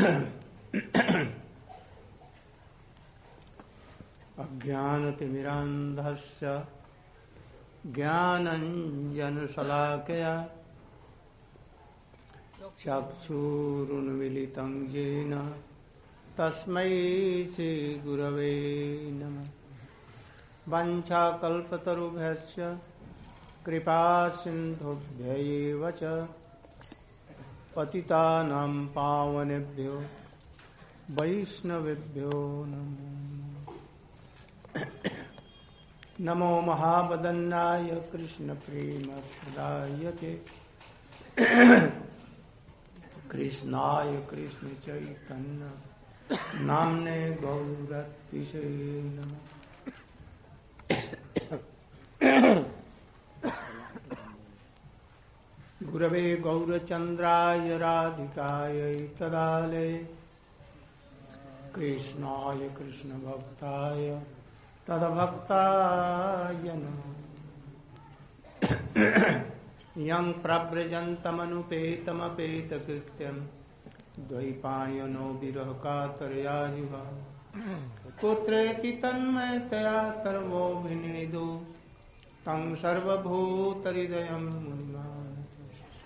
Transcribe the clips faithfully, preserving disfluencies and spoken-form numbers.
अज्ञानतिमिरान्धस्य ज्ञानञ्जनशलाकया चक्षुरुन्मीलितं येन तस्मै श्रीगुरवे नमः। वाञ्छाकल्पतरुभ्यश्च कृपासिन्धुभ्यैव च पतितानां पावनेभ्यो वैष्णवेभ्यो नमो नमो महावदन्नाय कृष्णप्रेमप्रदायते कृष्णाय कृष्णचैतन्य नाम्ने गौरतिसे नमः। गुरवे गौरचन्द्राय राधिकायै तदालये कृष्णाय कृष्णभक्ताय तद्भक्ताय नमः। यं प्रव्रजन्तमनुपेतमपेतकृत्यं द्वैपायनो विरहकातरया युवा कुत्रेति तन्मयतया तर्वोऽभिनेदु तं सर्वभूतहृदयं मुनिमानतोऽस्मि।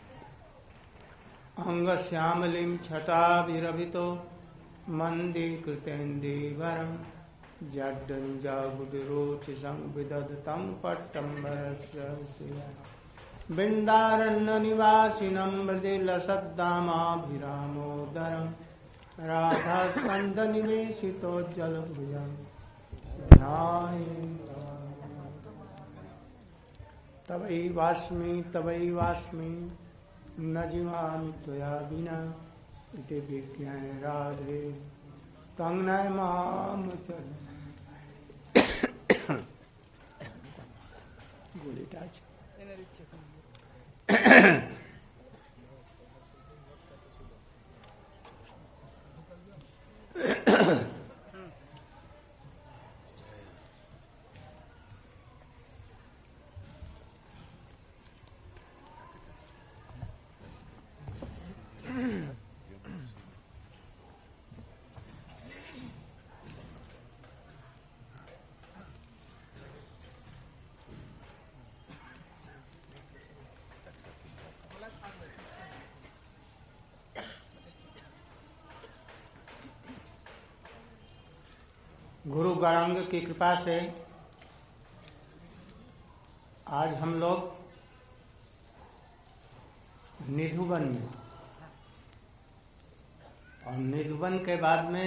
अङ्गश्यामलिं छटाभिरभितो मन्दीकृतेन्दीवरं जड्डञ्जाबुधिरोचिषं विदधतं पट्टम्बरस्य बिन्दारण्यनिवासिनं मृदिलसद्दामाभिरामोदरं राधास्कन्धनिवेशितोज्ज्वलभुजं तवैवास्मि तवैवास्मि न जीवामि त्वया विना इति विज्ञाय राधे तं नय माम गोलीटाच गुरु गौरांग की कृपा से आज हम लोग निधुवन में, और निधुवन के बाद में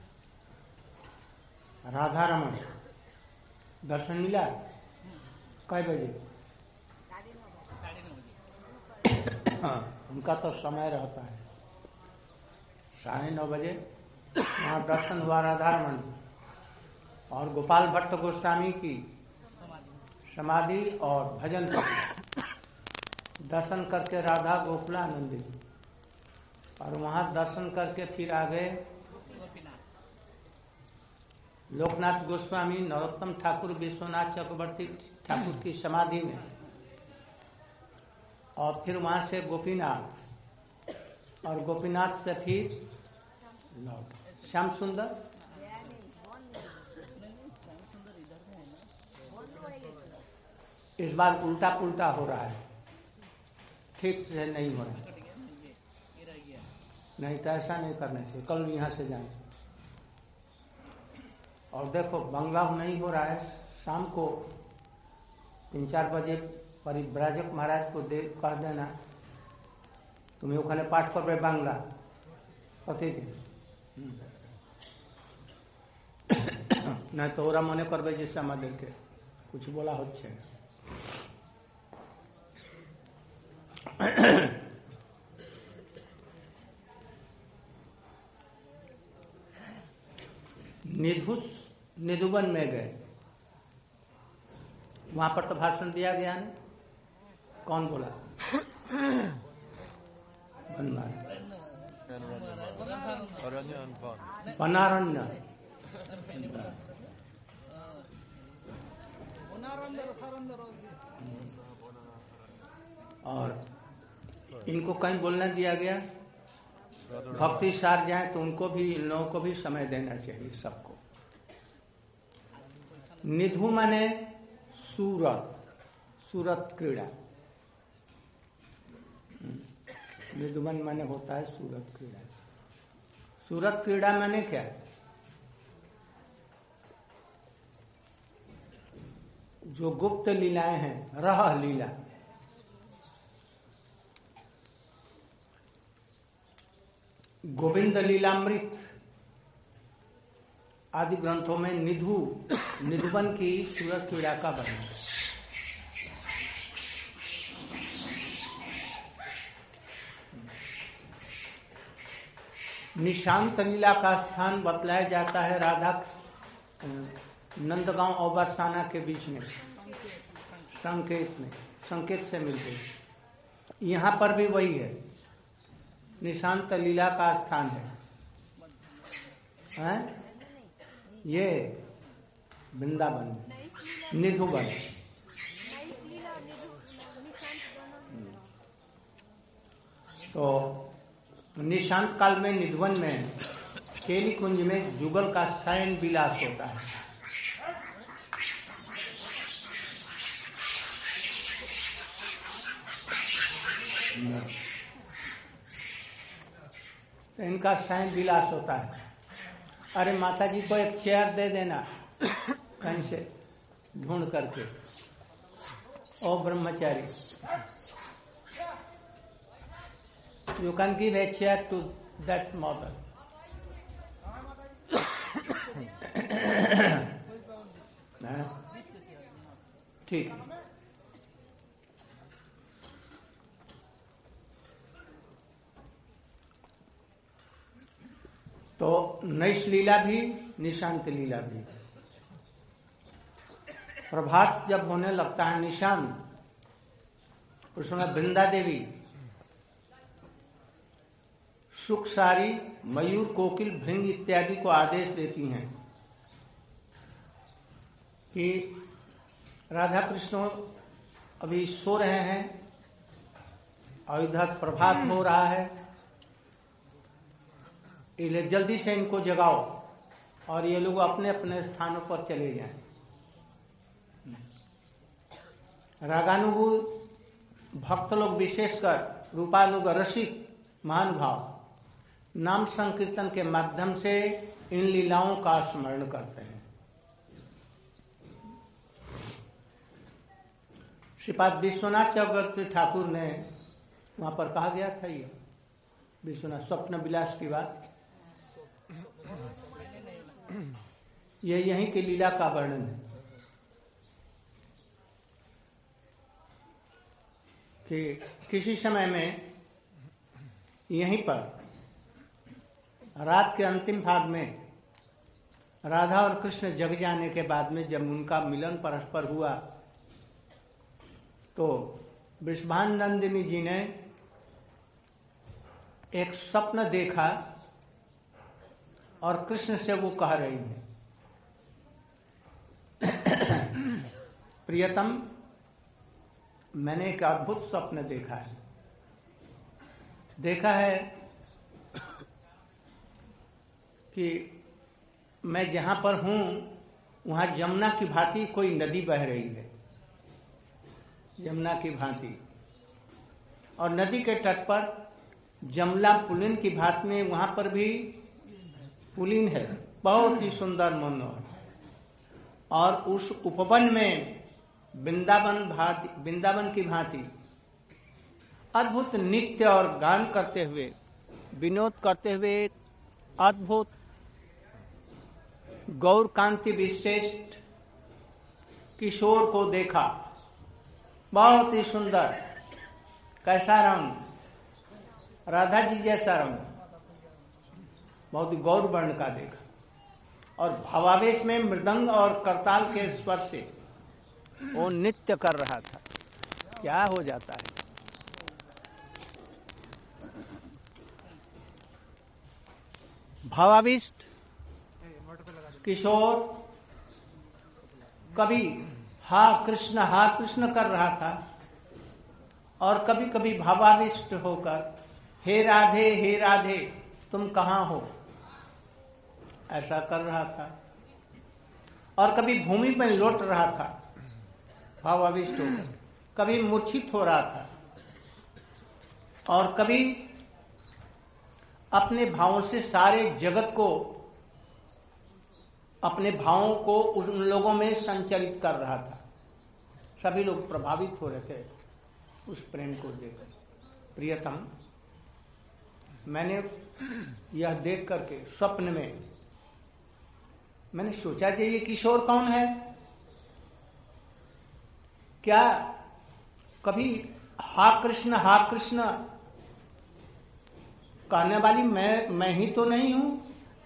राधा रमन दर्शन मिला। कै बजे? हाँ, उनका तो समय रहता है साढ़े नौ बजे वहाँ दर्शन हुआ राधा रमन। और गोपाल भट्ट गोस्वामी की समाधि और भजन दर्शन करके राधा गोकुलानंद जी, और वहां दर्शन करके फिर आ गए लोकनाथ गोस्वामी, नरोत्तम ठाकुर, विश्वनाथ चक्रवर्ती ठाकुर की समाधि में, और फिर वहां से गोपीनाथ, और गोपीनाथ से फिर लौट श्याम सुंदर। इस बार उल्टा पुल्टा हो रहा है, ठीक से नहीं हो रहा है। नहीं तो ऐसा नहीं करना चाहिए। कल यहाँ से जाए और देखो बंगला नहीं हो रहा है। शाम को तीन चार बजे परिव्राजक महाराज को दे कह देना तुम्हें ओखाने पाठ करबे बांग्ला प्रतिदिन, नहीं तो ओरा मने करबे जैसे আমাদের के कुछ बोला হচ্ছে না। निधु निधुवन में गए, वहां पर तो भाषण दिया गया ना। कौन बोला? वनारण्य। और इनको कहीं बोलना दिया गया भक्ति सार जाए तो उनको भी, इन लोगों को भी समय देना चाहिए सबको। निधु माने सूरत, सूरत क्रीड़ा। निधुवन माने होता है सूरत क्रीड़ा। सूरत क्रीड़ा माने क्या? जो गुप्त लीलाएं हैं, रह लीला, गोविंद लीलामृत आदि ग्रंथों में निधु, निधुवन की सूरत क्रीड़ा का वर्णन। निशांत लीला का स्थान बतलाया जाता है राधा नंदगांव और बरसाना के बीच में, संकेत में, संकेत से मिलते। यहाँ पर भी वही है, निशांत लीला का स्थान है, है? ये वृंदावन, निधुवन। तो निशांत काल में निधुवन में केली कुंज में जुगल का शयन विलास होता है। तो इनका शयन विलास होता है। अरे माता जी को एक चेयर दे देना कहीं से ढूंढ करके, ओ ब्रह्मचारी, you can give a chair to that mother. ठीक है। तो नैश लीला भी, निशांत लीला भी। प्रभात जब होने लगता है निशांत, उस समय वृंदा देवी सुखसारी, मयूर, कोकिल, भृंग इत्यादि को आदेश देती हैं कि राधा कृष्ण अभी सो रहे हैं और इधर प्रभात हो रहा है, इसलिए जल्दी से इनको जगाओ और ये लोग अपने अपने स्थानों पर चले जाएं। रागानुकूल भक्त लोग, विशेषकर रूपानुग रसिक महानुभाव, नाम संकीर्तन के माध्यम से इन लीलाओं का स्मरण करते हैं। श्रीपाद विश्वनाथ चक्रवर्ती ठाकुर ने, वहां पर कहा गया था ये विश्वनाथ स्वप्न विलास की बात, ये यहीं की लीला का वर्णन है कि किसी समय में यहीं पर रात के अंतिम भाग में राधा और कृष्ण जग जाने के बाद में जब उनका मिलन परस्पर हुआ तो वृषभान नंदिनी जी ने एक स्वप्न देखा और कृष्ण से वो कह रही है, प्रियतम, मैंने एक अद्भुत स्वप्न देखा है। देखा है कि मैं जहां पर हूं वहां जमुना की भांति कोई नदी बह रही है, यमुना की भांति, और नदी के तट पर जमला पुलिन की भांति में वहां पर भी पुलिन है, बहुत ही सुंदर मनोहर, और उस उपवन में वृंदावन भांति, वृंदावन की भांति अद्भुत नृत्य और गान करते हुए, विनोद करते हुए अद्भुत गौर कांति विशिष्ट किशोर को देखा। बहुत ही सुंदर, कैसा रंग, राधा जी जैसा रंग, बहुत ही गौर वर्ण का देखा, और भावावेश में मृदंग और करताल के स्वर से वो नृत्य कर रहा था। क्या हो जाता है, भावाविष्ट किशोर कभी हा कृष्ण हा कृष्ण कर रहा था और कभी कभी भावाविष्ट होकर हे राधे हे राधे तुम कहाँ हो, ऐसा कर रहा था। और कभी भूमि पर लौट रहा था भावाविष्ट होकर, कभी मूर्छित हो रहा था, और कभी अपने भावों से सारे जगत को, अपने भावों को उन लोगों में संचालित कर रहा था। सभी लोग प्रभावित हो रहे थे उस प्रेम को देखकर। प्रियतम, मैंने यह देख करके स्वप्न में मैंने सोचा कि ये किशोर कौन है। क्या कभी हा कृष्ण हा कृष्ण कहने वाली मैं मैं ही तो नहीं हूं?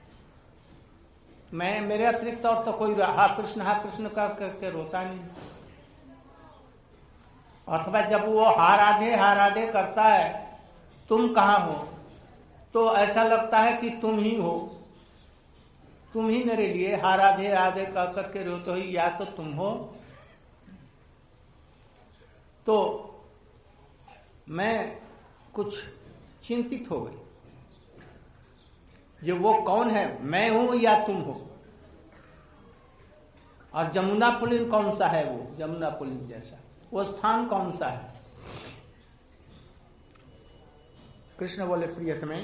मैं मेरे अतिरिक्त और तो कोई हा कृष्ण हा कृष्ण कर करके रोता नहीं। अथवा जब वो हा राधे हा राधे करता है, तुम कहाँ हो, तो ऐसा लगता है कि तुम ही हो, तुम ही मेरे लिए हा राधे राधे कर करके रोते हो, या तो तुम हो। तो मैं कुछ चिंतित हो गई, ये वो कौन है, मैं हूं या तुम हो? और जमुना पुलिन कौन सा है? वो जमुना पुलिन जैसा वो स्थान कौन सा है? कृष्ण बोले, प्रियतमे,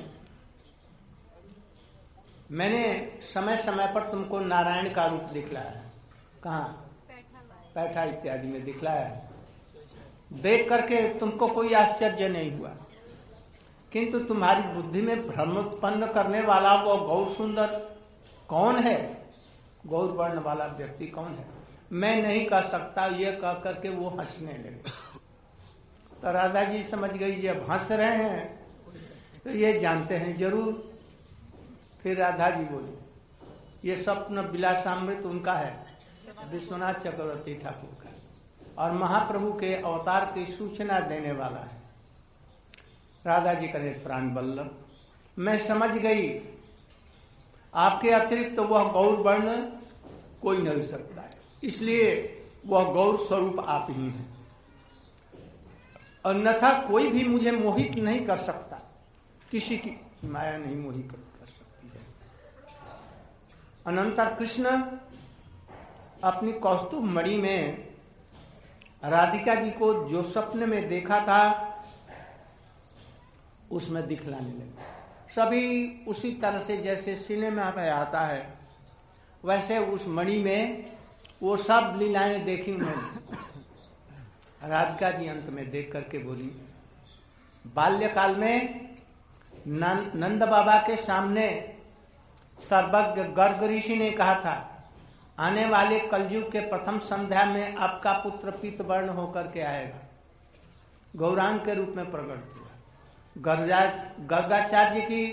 मैंने समय समय पर तुमको नारायण का रूप दिखलाया है। कहाँ? पैठा इत्यादि में दिखलाया है। देख करके तुमको कोई आश्चर्य नहीं हुआ, किंतु तुम्हारी बुद्धि में भ्रम उत्पन्न करने वाला वो गौर सुंदर कौन है, गौर वर्ण वाला व्यक्ति कौन है, मैं नहीं कर सकता, ये कह करके वो हंसने लगे। तो राधा जी समझ गई जब हंस रहे हैं तो ये जानते हैं जरूर। फिर राधा जी बोली, ये स्वप्न विलासामृत उनका है, विश्वनाथ चक्रवर्ती ठाकुर का, और महाप्रभु के अवतार की सूचना देने वाला है। राधा जी करे, प्राण वल्लभ, मैं समझ गई आपके अतिरिक्त तो वह गौर वर्ण कोई नहीं सकता है, इसलिए वह गौर स्वरूप आप ही हैं। अन्यथा कोई भी मुझे मोहित नहीं कर सकता, किसी की माया नहीं मोहित कर सकती है। अनंतर कृष्ण अपनी कौस्तुभ मणि में राधिका जी को जो स्वप्न में देखा था उसमें दिखलाने लगे। सभी उसी तरह से जैसे सिनेमा में आता है वैसे उस मणि में वो सब लीलाएं देखी उन्होंने। राधिका जी अंत में देख करके बोली, बाल्यकाल में नंद बाबा के सामने सर्वज्ञ गर्ग ऋषि ने कहा था, आने वाले कलयुग के प्रथम संध्या में आपका पुत्र पीत वर्ण होकर के आएगा, गौरांग के रूप में प्रकट हुआ। गर्गाचार्य की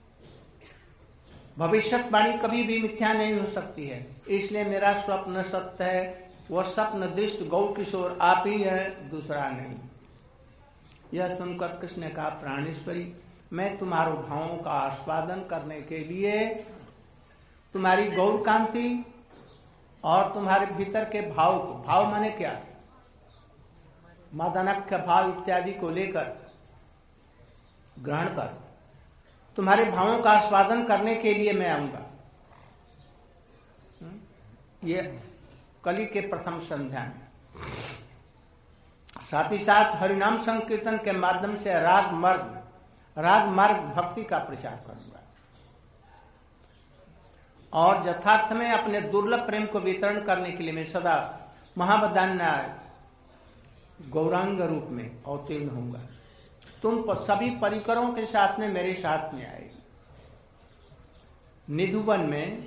भविष्यवाणी कभी भी मिथ्या नहीं हो सकती है, इसलिए मेरा स्वप्न सत्य है। वह स्वप्न दृष्ट गौर किशोर आप ही है, दूसरा नहीं। यह सुनकर कृष्ण ने कहा, प्राणेश्वरी, मैं तुम्हारे भावों का आस्वादन करने के लिए तुम्हारी गौर कांति और तुम्हारे भीतर के भाव को, भाव माने क्या, मदनख्य भाव इत्यादि को लेकर ग्रहण कर तुम्हारे भावों का आस्वादन करने के लिए मैं आऊंगा। ये कली के प्रथम संध्या में, साथ ही साथ हरिनाम संकीर्तन के माध्यम से राग मार्ग राग मार्ग भक्ति का प्रचार करूंगा और यथार्थ में अपने दुर्लभ प्रेम को वितरण करने के लिए मैं सदा महावदान्य गौरांग रूप में अवतीर्ण होऊंगा। तुम पर सभी परिकरों के साथ में मेरे साथ में आएगी। निधुवन में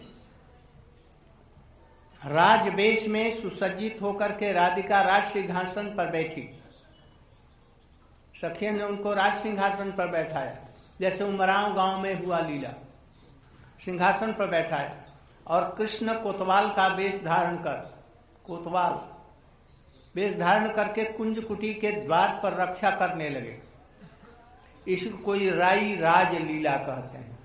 राजवेश में सुसज्जित होकर के राधिका राज सिंहासन पर बैठी। सखिया ने उनको राज सिंहासन पर बैठाया, जैसे उमराव गांव में हुआ लीला। सिंहासन पर बैठाया और कृष्ण कोतवाल का वेश धारण कर कोतवाल वेश धारण करके कुंज कुटी के द्वार पर रक्षा करने लगे। इसको कोई राई राज लीला कहते हैं।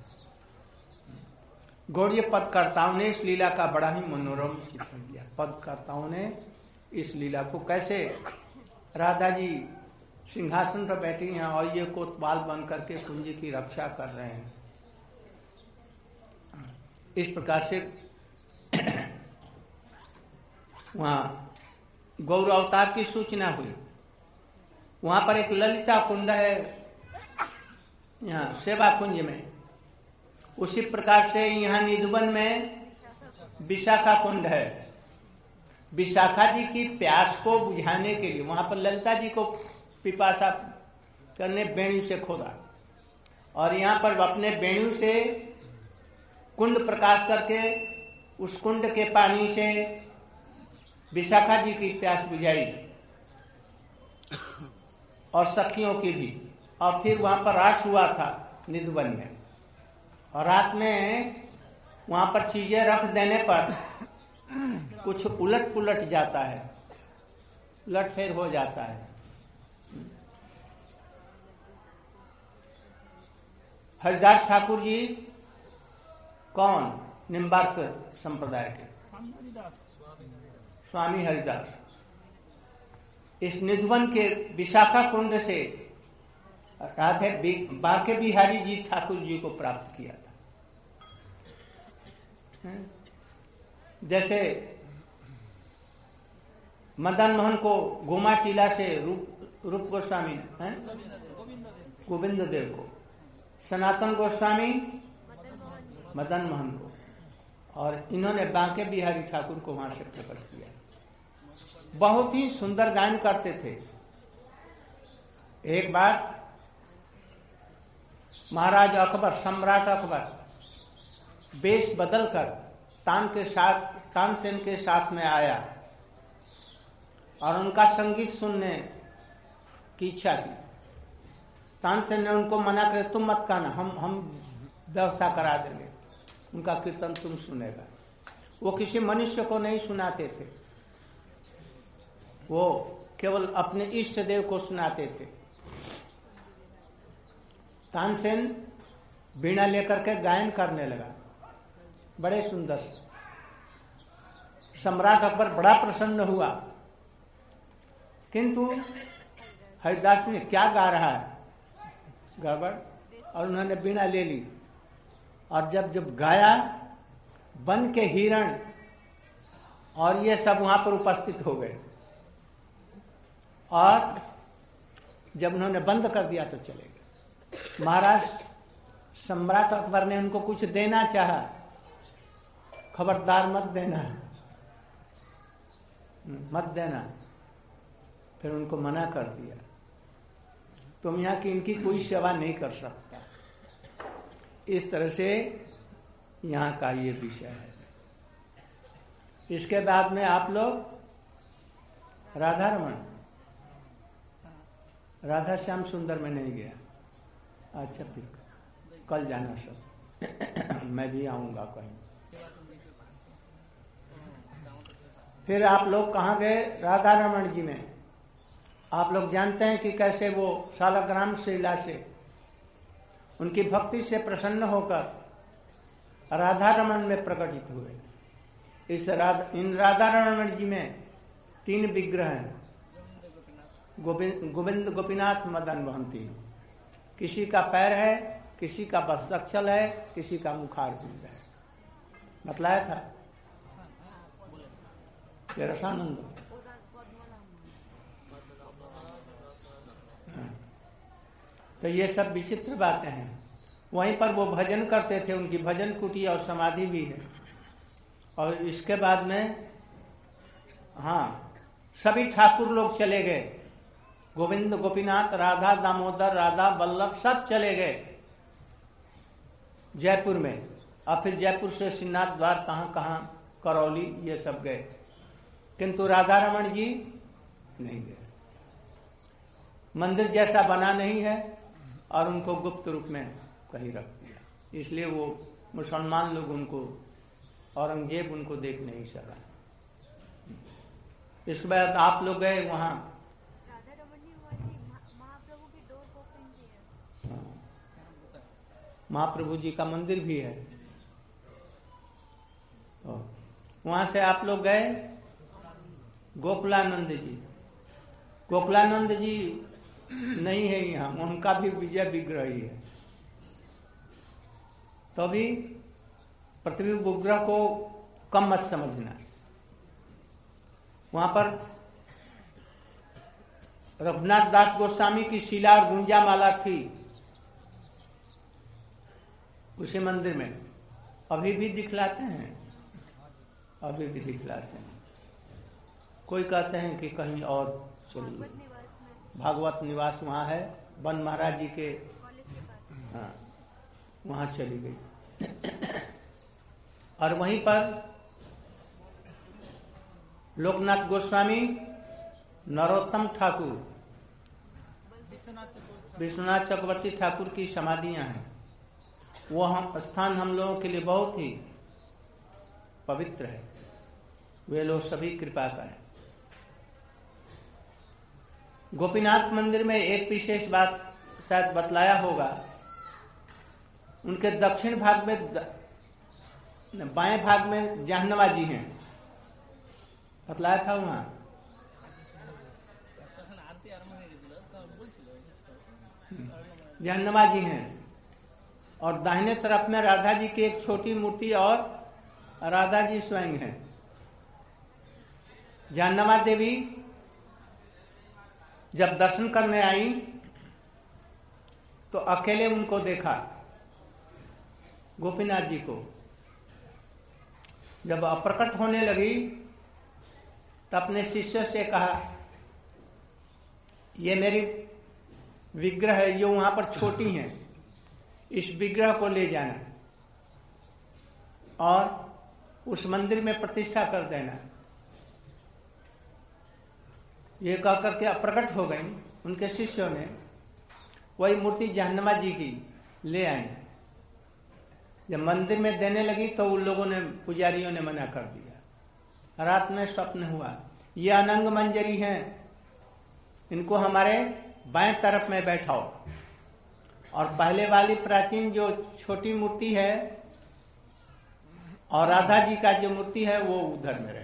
गौड़ीय पदकर्ताओं ने इस लीला का बड़ा ही मनोरम चित्रण किया। पदकर्ताओं ने इस लीला को कैसे राधा जी सिंहासन पर बैठी हैं और ये कोतवाल बन करके कुंज की रक्षा कर रहे हैं। इस प्रकार से वहाँ गौर अवतार की सूचना हुई। वहां पर एक ललिता कुंड है यहाँ सेवा कुंज में। उसी प्रकार से यहाँ निधुवन में विशाखा कुंड है। विशाखा जी की प्यास को बुझाने के लिए वहां पर ललिता जी को पिपासा करने बेणु से खोदा और यहाँ पर अपने बेणु से कुंड प्रकाश करके उस कुंड के पानी से विशाखा जी की प्यास बुझाई और सखियों की भी। और फिर वहां पर रास हुआ था निधुवन में, और रात में वहां पर चीजें रख देने पर कुछ उलट पुलट जाता है, उलट फेर हो जाता है। हरिदास ठाकुर जी कौन? निम्बार्क संप्रदाय के स्वामी हरिदास इस निधुवन के विशाखा कुंड से राधे बांके बिहारी जी ठाकुर जी को प्राप्त किया था। जैसे मदन मोहन को गोमा टीला से रूप रूप गोस्वामी हैं, गोविंद देव को, सनातन गोस्वामी मदन मोहन को, और इन्होंने बांके बिहारी ठाकुर को वहां से प्रकट किया। बहुत ही सुंदर गायन करते थे। एक बार महाराज अकबर, सम्राट अकबर वेश बदलकर तान के साथ तानसेन के साथ में आया और उनका संगीत सुनने की इच्छा की। तानसेन ने उनको मना कर, तुम मत गाना, हम हम व्यवस्था करा देंगे, उनका कीर्तन तुम सुनेगा। वो किसी मनुष्य को नहीं सुनाते थे, वो केवल अपने इष्ट देव को सुनाते थे। तानसेन वीणा लेकर के गायन करने लगा, बड़े सुंदर से। सम्राट अकबर बड़ा प्रसन्न हुआ, किंतु हरिदास ने क्या गा रहा है, गड़बड़, और उन्होंने वीणा ले ली। और जब जब गाया, वन के हिरण और ये सब वहां पर उपस्थित हो गए, और जब उन्होंने बंद कर दिया तो चले गए। महाराज सम्राट अकबर ने उनको कुछ देना चाहा, खबरदार मत देना, मत देना, फिर उनको मना कर दिया, तुम यहाँ की इनकी कोई सेवा नहीं कर सकता। इस तरह से यहाँ का ये विषय है। इसके बाद में आप लोग राधा रमन, राधा श्याम सुंदर में नहीं गया। अच्छा, फिर कल जाना सब मैं भी आऊंगा कहीं। फिर आप लोग कहाँ गए? राधा रमन जी में। आप लोग जानते हैं कि कैसे वो शालग्राम शिला से उनकी भक्ति से प्रसन्न होकर राधा रमन में प्रकटित हुए। इस राधा इन राधा रमन जी में तीन विग्रह हैं, गोविंद गोविंद गोपीनाथ मदन मोहन तीन। किसी का पैर है, किसी का बस्तक्षल है, किसी का मुखार बिंद है। बतलाया था रसानंद। तो ये सब विचित्र बातें हैं। वहीं पर वो भजन करते थे, उनकी भजन कुटी और समाधि भी है। और इसके बाद में हाँ, सभी ठाकुर लोग चले गए, गोविंद गोपीनाथ, राधा दामोदर, राधा वल्लभ, सब चले गए जयपुर में। और फिर जयपुर से श्रीनाथ द्वार, कहाँ कहाँ, करौली, ये सब गए, किंतु राधा रमन जी नहीं गए। मंदिर जैसा बना नहीं है और उनको गुप्त रूप में कहीं रख दिया। इसलिए वो मुसलमान लोग उनको, औरंगजेब उनको देख नहीं सका। इसके बाद आप लोग गए वहां, महाप्रभु जी का मंदिर भी है। वहां से आप लोग गए गोकुलानंद जी। गोकुलानंद जी नहीं है यहाँ, उनका भी विजय विग्रह ही है। तो भी प्रतिबिंब विग्रह को कम मत समझना। वहां पर रघुनाथ दास गोस्वामी की शिला और गुंजा माला थी उसी मंदिर में, अभी भी दिखलाते हैं, अभी भी दिखलाते हैं। कोई कहते हैं कि कहीं और चलिए, भागवत निवास वहां है, वन महाराज जी के, हाँ वहां चली गई। और वहीं पर लोकनाथ गोस्वामी, नरोत्तम ठाकुर, विश्वनाथ चक्रवर्ती ठाकुर की समाधियां हैं। वो हम स्थान हम लोगों के लिए बहुत ही पवित्र है, वे लोग सभी कृपा करें। गोपीनाथ मंदिर में एक विशेष बात शायद बतलाया होगा, उनके दक्षिण भाग में, बाएं भाग में जाह्नवा जी हैं, बतलाया था वहां। जाह्नवा जी हैं और दाहिने तरफ में राधा जी की एक छोटी मूर्ति और राधा जी स्वयं हैं। जाह्नवा देवी जब दर्शन करने आई तो अकेले उनको देखा, गोपीनाथ जी को। जब अप्रकट होने लगी तो अपने शिष्यों से कहा, ये मेरी विग्रह है जो वहां पर छोटी हैं, इस विग्रह को ले जाना और उस मंदिर में प्रतिष्ठा कर देना। ये कह करके अप्रकट हो गई। उनके शिष्यों ने वही मूर्ति जाह्नवा जी की ले आई। जब मंदिर में देने लगी तो उन लोगों ने, पुजारियों ने मना कर दिया। रात में स्वप्न हुआ, ये अनंग मंजरी हैं, इनको हमारे बाएं तरफ में बैठाओ, और पहले वाली प्राचीन जो छोटी मूर्ति है और राधा जी का जो मूर्ति है वो उधर में रहे।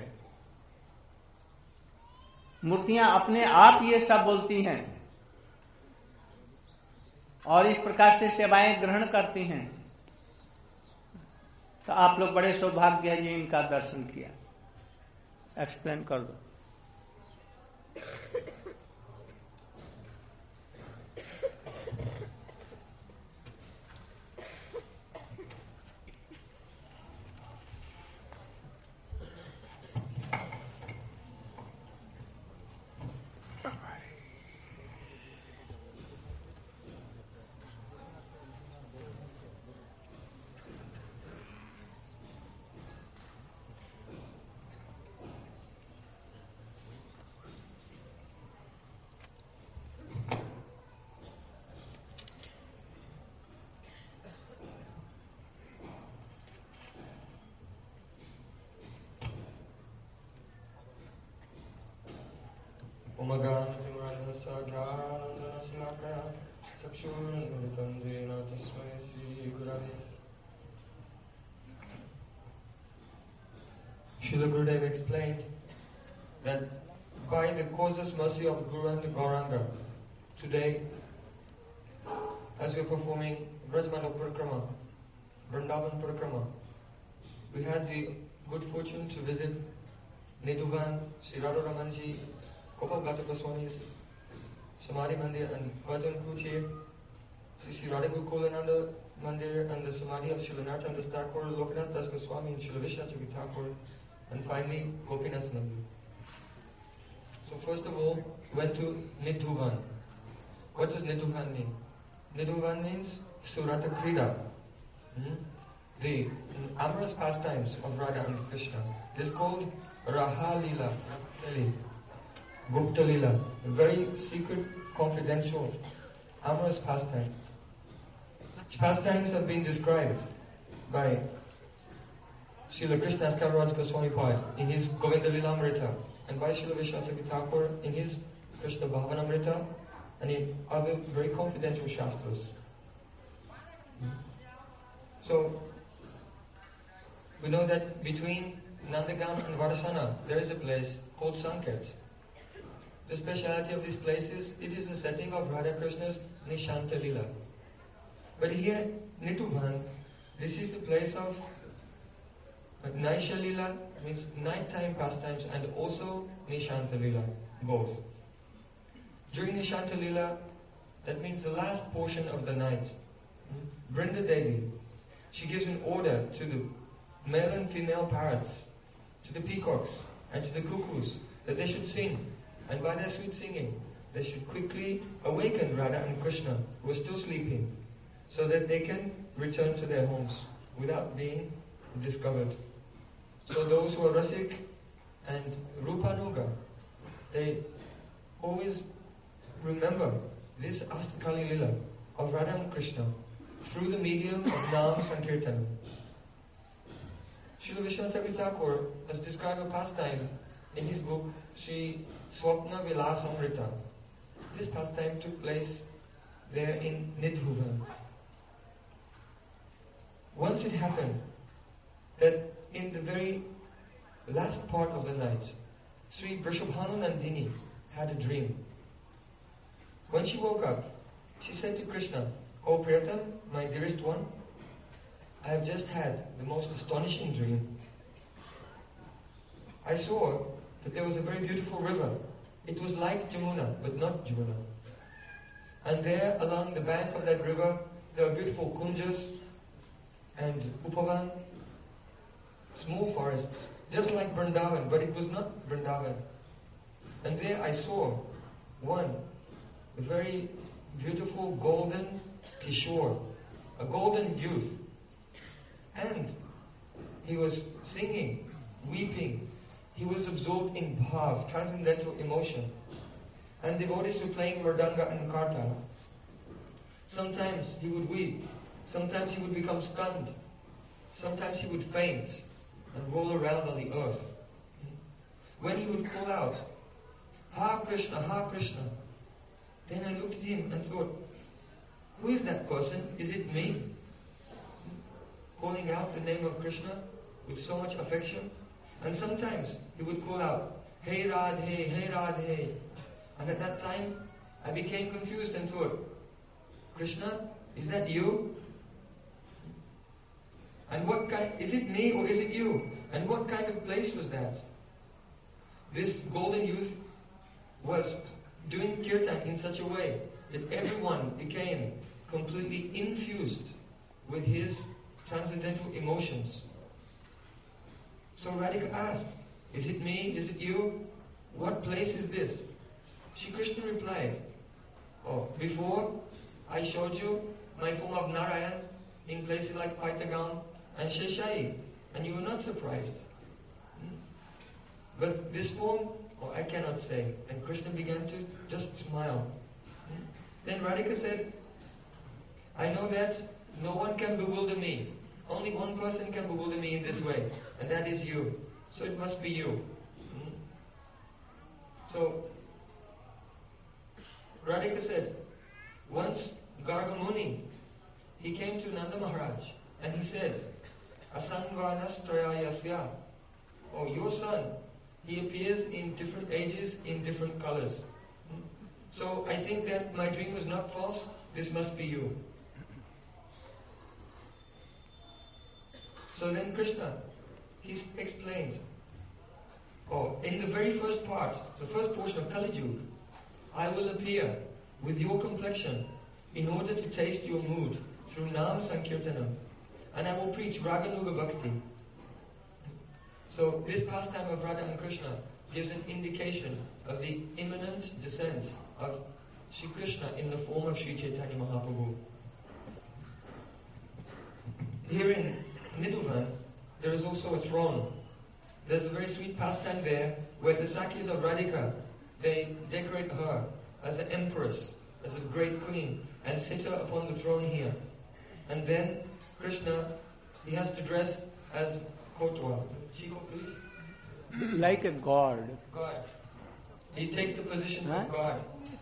मूर्तियां अपने आप ये सब बोलती हैं और इस प्रकार से सेवाएं ग्रहण करती हैं। तो आप लोग बड़े सौभाग्य है जी इनका दर्शन किया। एक्सप्लेन कर दो। Srila Gurudev explained that by the causeless mercy of Guru and Gauranga, today, as we are performing Brajmana Parikrama, Vrindavan Parikrama, we had the good fortune to visit Nidhuvan, Sri Radha Ramanji, Gopal Bhatta Goswami's Samadhi Mandir, and Bhajan Kuchi, Sri Radha Gokulananda Mandir, and the Samadhi of Srila Narottam Das Thakur, Lokanath Das Goswami, and Srila Vishwanath Thakur, and finally Gopinath Mandir. So first of all, went to Nidhuvan. What does Nidhuvan mean? Nidhuvan means Surata Krida, hmm? the amorous pastimes of Radha and Krishna. This is called Raha Lila, Gupta Lila, a very secret, confidential, amorous pastime. Such pastimes have been described by Srila Krishnadas Kaviraj Goswami Pad in his Govinda Lilamrita, and by Srila Vishwanath Thakur in his Krishna Bhavanamrita, and in other very confidential shastras. So, we know that between Nandagam and Varasana there is a place called Sanket. the speciality of this place is, it is a setting of Radha Krishna's Nishanta Lila. But here, Nitubhan, this is the place of Naisha Lila, means nighttime pastimes, and also Nishanta Lila, both. During Nishanta Lila, that means the last portion of the night, Vrinda Devi, she gives an order to the male and female parrots, to the peacocks, and to the cuckoos, that they should sing. And by their sweet singing, they should quickly awaken Radha and Krishna, who are still sleeping, so that they can return to their homes without being discovered. So those who are Rasik and Rupanuga, they always remember this Astakali Lila of Radha and Krishna through the medium of Nam Sankirtan. Srila Vishwanath Thakur has described a pastime in his book Sri Swapna Vilasamrita. This pastime took place there in Nidhuvan. Once it happened that in the very last part of the night, Sri Vrishabhanu Nandini had a dream. When she woke up, she said to Krishna, "O Priyatam, my dearest one, I have just had the most astonishing dream. I saw that there was a very beautiful river. It was like Jamuna, but not Jamuna. And there, along the bank of that river, there were beautiful kunjas and upavan, small forests, just like Vrindavan, but it was not Vrindavan. And there I saw one, a very beautiful golden Kishore, a golden youth. And he was singing, weeping. He was absorbed in bhav, transcendental emotion. And devotees were playing mridanga and kartala. Sometimes he would weep. Sometimes he would become stunned. Sometimes he would faint and roll around on the earth. When he would call out, "Ha Krishna, Ha Krishna," then I looked at him and thought, who is that person? Is it me? Calling out the name of Krishna with so much affection. And sometimes he would call out, "Hey Radhe, Hey Radhe." And at that time, I became confused and thought, "Krishna, is that you? And what kind, is it me or is it you? And what kind of place was that?" This golden youth was doing kirtan in such a way that everyone became completely infused with his transcendental emotions. So Radhika asked, "Is it me? Is it you? What place is this?" Shri Krishna replied, "Oh, before I showed you my form of Narayan in places like Paitagam and Sheshai, and you were not surprised. Hmm? But this form, oh, I cannot say." And Krishna began to just smile. Hmm? Then Radhika said, "I know that no one can bewilder me. Only one person can bewilder me in this way, and that is you. So it must be you." Hmm? So Radhika said, once Garga Muni, he came to Nanda Maharaj and he said, "Asanganasтрayasya," oh, your son, he appears in different ages, in different colors. Hmm? So I think that my dream was not false, this must be you. So then Krishna, he explained, oh, in the very first part, the first portion of Kali Yuga, I will appear with your complexion in order to taste your mood through Nam Sankirtanam, and I will preach Raganuga Bhakti. So this pastime of Radha and Krishna gives an indication of the imminent descent of Sri Krishna in the form of Sri Chaitanya Mahaprabhu. Here in Nidhuvan, there is also a throne. There's a very sweet pastime there where the Sakis of Radhika, they decorate her as an empress, as a great queen, and sit her upon the throne here. And then Krishna, he has to dress as Kotwa. Chico, please. Like a god. God. He takes the position huh? of God.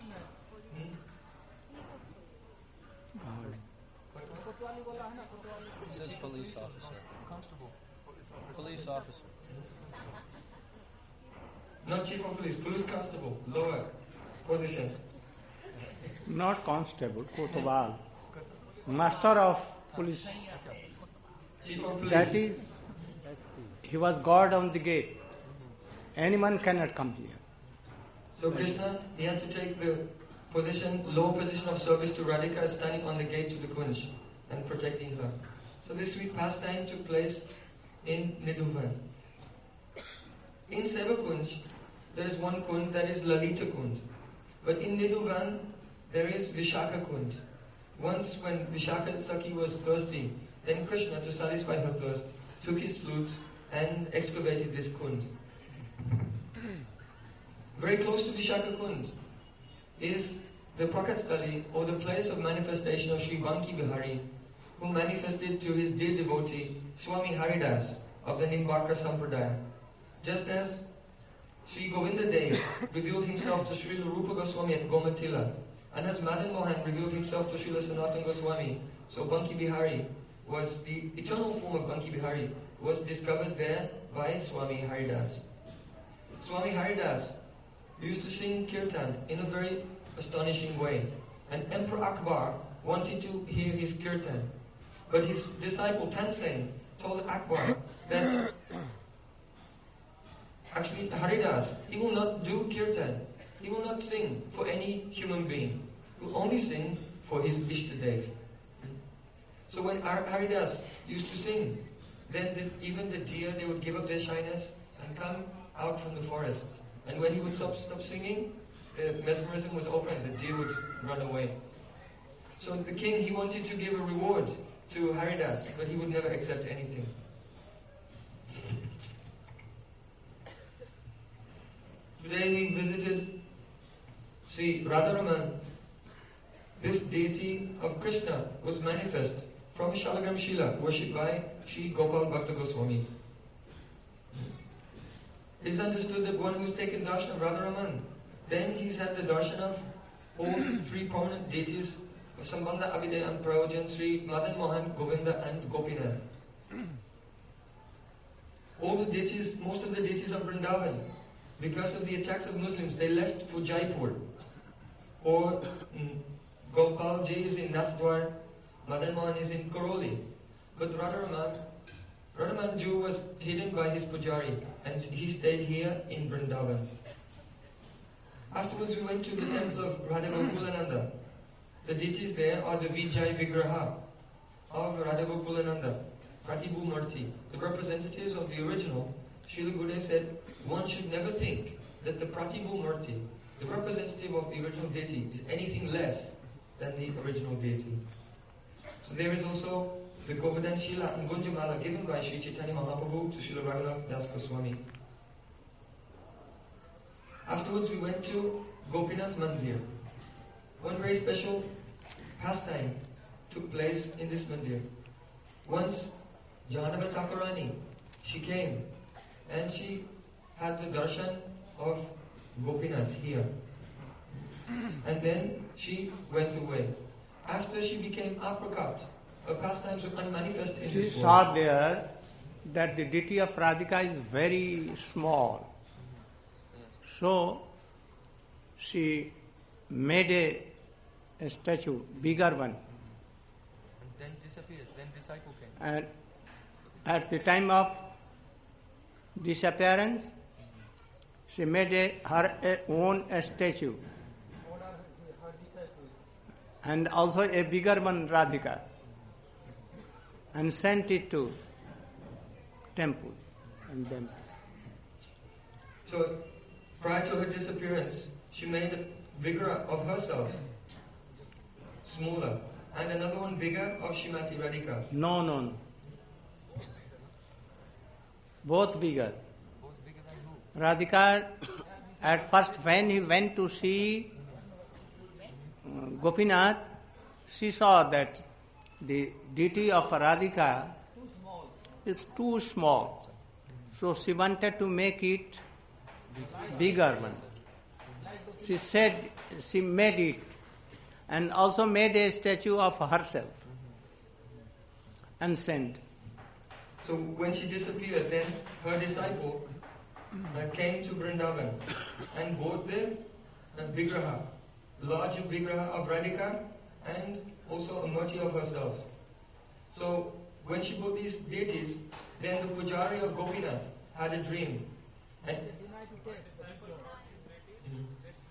It says police officer. Constable. Police officer. Not chief of police, police constable, lower position. Not constable, Kotwal. Master of police. Chief of police. That is, he was guard on the gate. Anyone cannot come here. So Krishna, he had to take the position, low position of service to Radhika, standing on the gate to the Kunj and protecting her. So this sweet pastime took place in Nidhuvan. In Sevakunj, there is one Kund that is Lalita Kund. But in Nidhuvan, there is Vishaka Kund. Once when Vishaka Saki was thirsty, then Krishna, to satisfy her thirst, took his flute and excavated this Kund. Very close to Vishaka Kund is the Prakatstali, or the place of manifestation of Sri Banki Bihari, who manifested to his dear devotee, Swami Haridas of the Nimbarka Sampradaya. Just as Sri Govinda Dev revealed himself to Sri Rupa Goswami at Gomatila, and as Madan Mohan revealed himself to Srila Sanatana Goswami, so Banki Bihari was the eternal form of Banki Bihari, was discovered there by Swami Haridas. Swami Haridas used to sing kirtan in a very astonishing way, and Emperor Akbar wanted to hear his kirtan, but his disciple Tansen told Akbar that actually Haridas, he will not do kirtan, he will not sing for any human being, he will only sing for his Ishtadev. So when Haridas used to sing, then the, even the deer, they would give up their shyness and come out from the forest. And when he would stop, stop singing, the mesmerism was over and the deer would run away. So the king, he wanted to give a reward to Haridas, but he would never accept anything. Today we visited Sri Radharaman. This deity of Krishna was manifest from Shalagram Shila, worshipped by Sri Gopal Bhakta Goswami. It's understood that one who's taken darshan of Radharaman, then he's had the darshan of all three prominent deities of Sambandha, Abhidaya and Prayojan, Sri Madan Mohan, Govinda and Gopinath. All the deities, most of the deities of Vrindavan, because of the attacks of Muslims, they left for Jaipur. Or mm, Gopal Ji is in Nathdwar, Madan Mohan is in Karoli. But Radharaman, Radharaman Ji was hidden by his pujari, and he stayed here in Vrindavan. Afterwards we went to the temple of Radha Gokulananda. The deities there are the Vijay Vigraha of Radha Gokulananda, Pratibhu Murti, the representatives of the original. Srila Gurudev said, one should never think that the Pratibhu Murti, the representative of the original deity, is anything less than the original deity. So there is also the Govardhan Shila and Gunjamala given by Sri Chaitanya Mahaprabhu to Srila Raghunath Das Goswami. Afterwards we went to Gopinath Mandir. One very special pastime took place in this mandir. Once Janava Thakurani, she came and she had the darshan of Gopinath here. And then she went away. After she became apricot, her pastimes were unmanifest in she this world. She saw there that the deity of Radhika is very small. So she made a, a statue, bigger one. And then disappeared, then disciple came. And at the time of disappearance, she made a, her a own a statue. And also a bigger one, Radhika. And sent it to temple. And then so prior to her disappearance, she made a bigger of herself, smaller, and another one bigger of Shrimati Radhika. No, no, no. Both bigger. Both bigger than who? Radhika, at first when he went to see uh, Gopinath, she saw that the deity of Radhika is too small. So she wanted to make it bigger one. She said, she made it and also made a statue of herself and sent. So when she disappeared, then her disciple, uh, came to Vrindavan and bought the uh, Vigraha, large Vigraha of Radhika and also a murti of herself. So when she bought these deities, then the Pujari of Gopinath had a dream. And mm.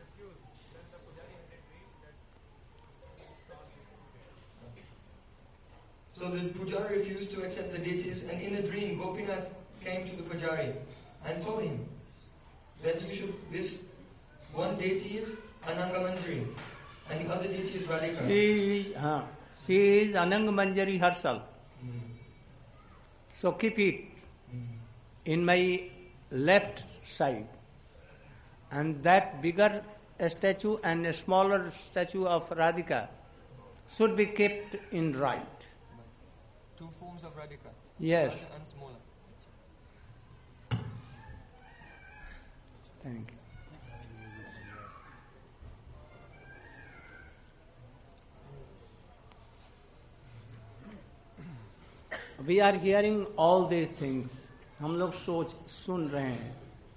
So the Pujari refused to accept the deities, and in a dream Gopinath came to the Pujari and told him that you should, this one deity is Ananga Manjari and the other deity is Radhika. She, uh, she is Ananga Manjari herself. Mm. So keep it Mm. in my left side. And that bigger statue and a smaller statue of Radhika should be kept in right. Two forms of Radhika. Yes. Larger and smaller. Thank you. We are hearing all these things. हम लोग सोच सुन रहे हैं,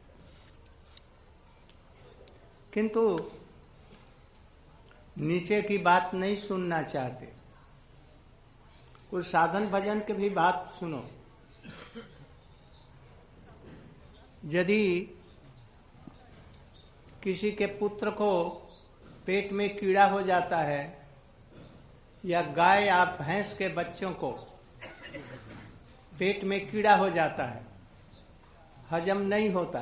किंतु नीचे की बात नहीं सुनना चाहते. कुछ साधन भजन की भी बात सुनो. यदि किसी के पुत्र को पेट में कीड़ा हो जाता है या गाय या भैंस के बच्चों को पेट में कीड़ा हो जाता है, हजम नहीं होता,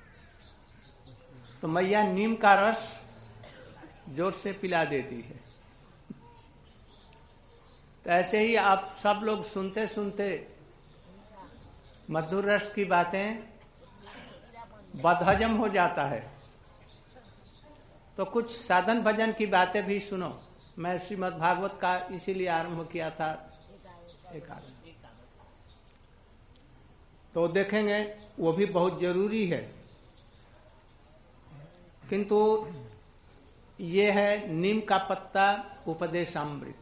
तो मैया नीम का रस जोर से पिला देती है. तो ऐसे ही आप सब लोग सुनते सुनते मधुर रस की बातें बदहजम हो जाता है, तो कुछ साधन भजन की बातें भी सुनो. मैं श्रीमद् भागवत का इसीलिए आरंभ किया था एक आरंभ, तो देखेंगे वो भी बहुत जरूरी है. किंतु ये है नीम का पत्ता उपदेशामृत,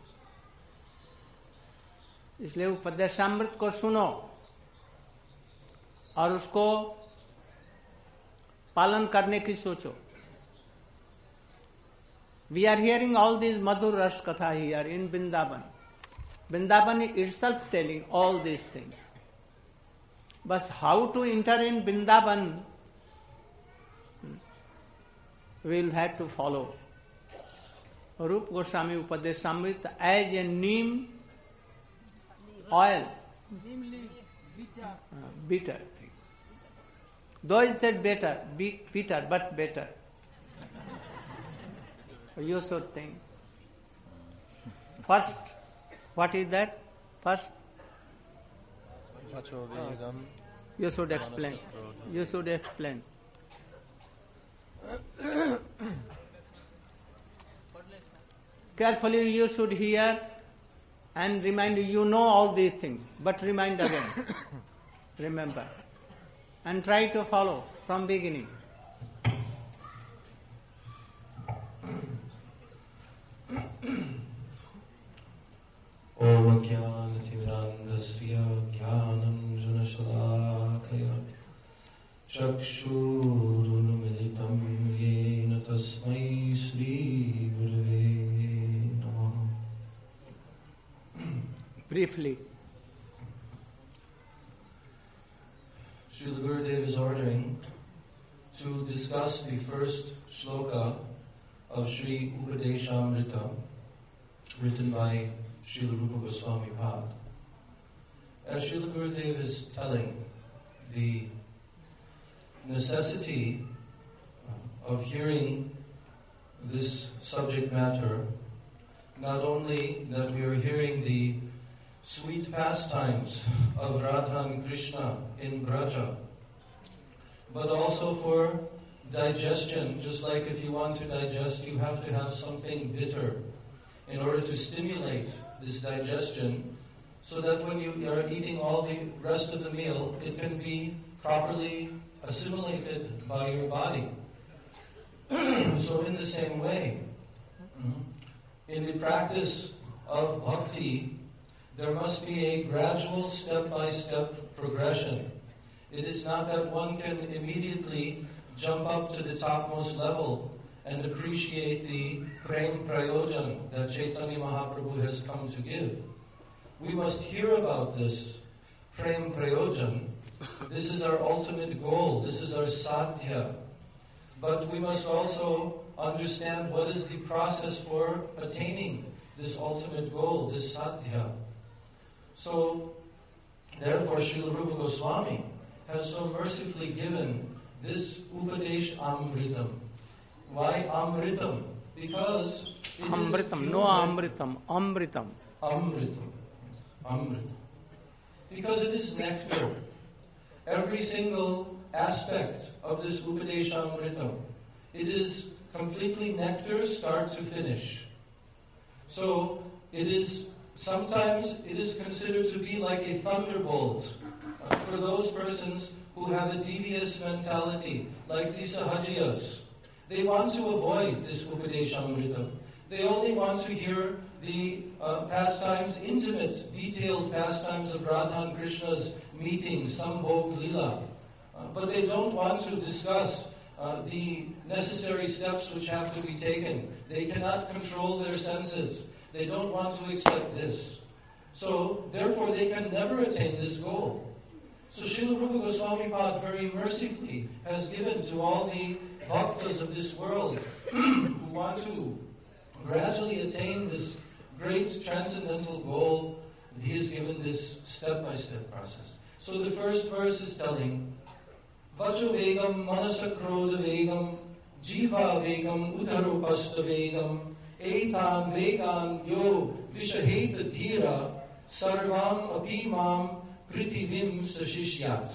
इसलिए उपदेशामृत को सुनो और उसको पालन करने की सोचो. We are hearing all these Madhur Ras Katha here in Vrindavan. Vrindavan is itself telling all these things. But how to enter in Vrindavan, we will have to follow Rupa Goswami Upadeshamrita as a neem oil, uh, bitter thing. Though it said better, be, bitter, but better. You should think. First, what is that? First, you should explain. You should explain. Carefully you should hear and remind you. You know all these things, but remind again. Remember. And try to follow from beginning. Om Jnanatirandasya Jnananjanashalakaya Chakshurunmilitam Yena Tasmai Shri Gurave Namaha. Briefly. Srila Gurudev is ordering to discuss the first shloka of Sri Upadeshamrita, written by Srila Rupa Goswami Pad. As Srila Gurudev is telling, the necessity of hearing this subject matter, not only that we are hearing the sweet pastimes of Radha and Krishna in Braja, but also for digestion. Just like if you want to digest, you have to have something bitter in order to stimulate this digestion, so that when you are eating all the rest of the meal, it can be properly assimilated by your body. So in the same way, in the practice of bhakti, there must be a gradual step-by-step progression. It is not that one can immediately jump up to the topmost level and appreciate the Prem Prayojan that Chaitanya Mahaprabhu has come to give. We must hear about this Prem Prayojan. This is our ultimate goal. This is our sadhya. But we must also understand what is the process for attaining this ultimate goal, this sadhya. So, therefore, Srila Rupa Goswami has so mercifully given this Upadesh Amritam. Why Amritam? Because it Amritam, is no Amritam, Amritam. Amritam. Amritam. Because it is nectar. Every single aspect of this Upadesh Amritam, it is completely nectar, start to finish. So, it is, sometimes it is considered to be like a thunderbolt uh, for those persons who have a devious mentality, like the Sahajiyas. They want to avoid this Upadesh Amritam. They only want to hear the uh, pastimes, intimate, detailed pastimes of Radha and Krishna's meetings, Sambhog Leela. Uh, but they don't want to discuss uh, the necessary steps which have to be taken. They cannot control their senses. They don't want to accept this. So, therefore, they can never attain this goal. So Srila Rupa Goswami Pad very mercifully has given to all the bhaktas of this world who want to gradually attain this great transcendental goal, he has given this step-by-step process. So the first verse is telling, Vacho vegam manasa krodha vegam jiva vegam udharupasta vegam etan vegan yo vishaheta dhira sarvam apimam Prithivim Sashishyat.